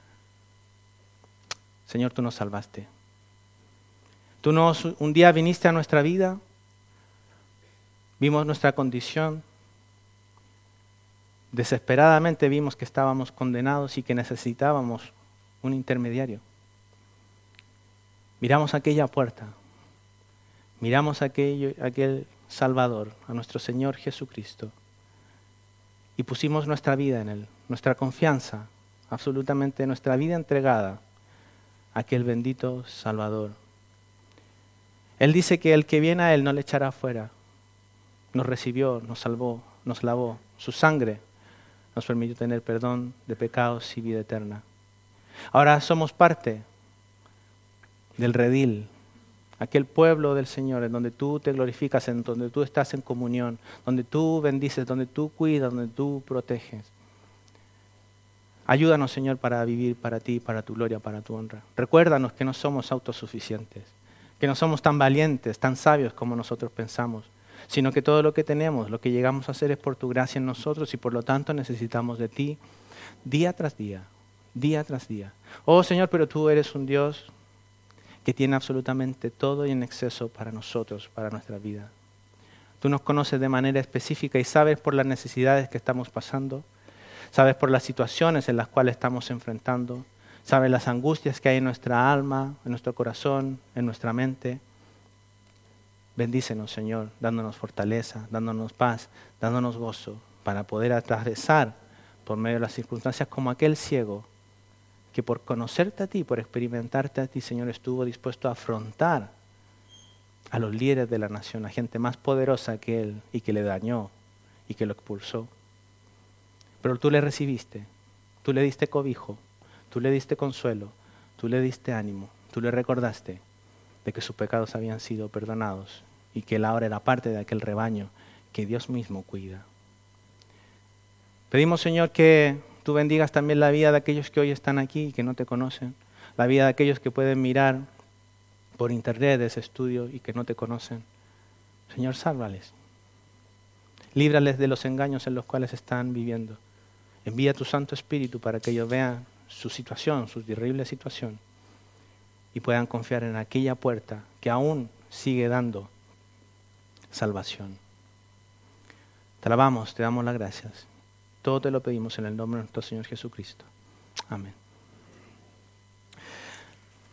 Señor, tú nos salvaste. Un día viniste a nuestra vida, vimos nuestra condición, desesperadamente vimos que estábamos condenados y que necesitábamos un intermediario. Miramos aquella puerta, miramos aquel Salvador, a nuestro Señor Jesucristo, y pusimos nuestra vida en Él, nuestra confianza absolutamente nuestra vida entregada a aquel bendito Salvador. Él dice que el que viene a Él no le echará fuera. Nos recibió, nos salvó, nos lavó. Su sangre nos permitió tener perdón de pecados y vida eterna. Ahora somos parte del redil, aquel pueblo del Señor, en donde tú te glorificas, en donde tú estás en comunión, donde tú bendices, donde tú cuidas, donde tú proteges. Ayúdanos, Señor, para vivir para ti, para tu gloria, para tu honra. Recuérdanos que no somos autosuficientes, que no somos tan valientes, tan sabios como nosotros pensamos, sino que todo lo que tenemos, lo que llegamos a hacer es por tu gracia en nosotros y por lo tanto necesitamos de ti día tras día, día tras día. Oh Señor, pero tú eres un Dios que tiene absolutamente todo y en exceso para nosotros, para nuestra vida. Tú nos conoces de manera específica y sabes por las necesidades que estamos pasando, sabes por las situaciones en las cuales estamos enfrentando, sabes las angustias que hay en nuestra alma, en nuestro corazón, en nuestra mente. Bendícenos, Señor, dándonos fortaleza, dándonos paz, dándonos gozo para poder atravesar por medio de las circunstancias como aquel ciego que por conocerte a ti, por experimentarte a ti, Señor, estuvo dispuesto a afrontar a los líderes de la nación, a gente más poderosa que él y que le dañó y que lo expulsó. Pero tú le recibiste, tú le diste cobijo, tú le diste consuelo, tú le diste ánimo, tú le recordaste de que sus pecados habían sido perdonados y que él ahora era parte de aquel rebaño que Dios mismo cuida. Pedimos, Señor, que tú bendigas también la vida de aquellos que hoy están aquí y que no te conocen, la vida de aquellos que pueden mirar por internet ese estudio y que no te conocen. Señor, sálvales. Líbrales de los engaños en los cuales están viviendo. Envía tu Santo Espíritu para que ellos vean su situación, su terrible situación, y puedan confiar en aquella puerta que aún sigue dando salvación. Te alabamos, te damos las gracias. Todo te lo pedimos en el nombre de nuestro Señor Jesucristo. Amén.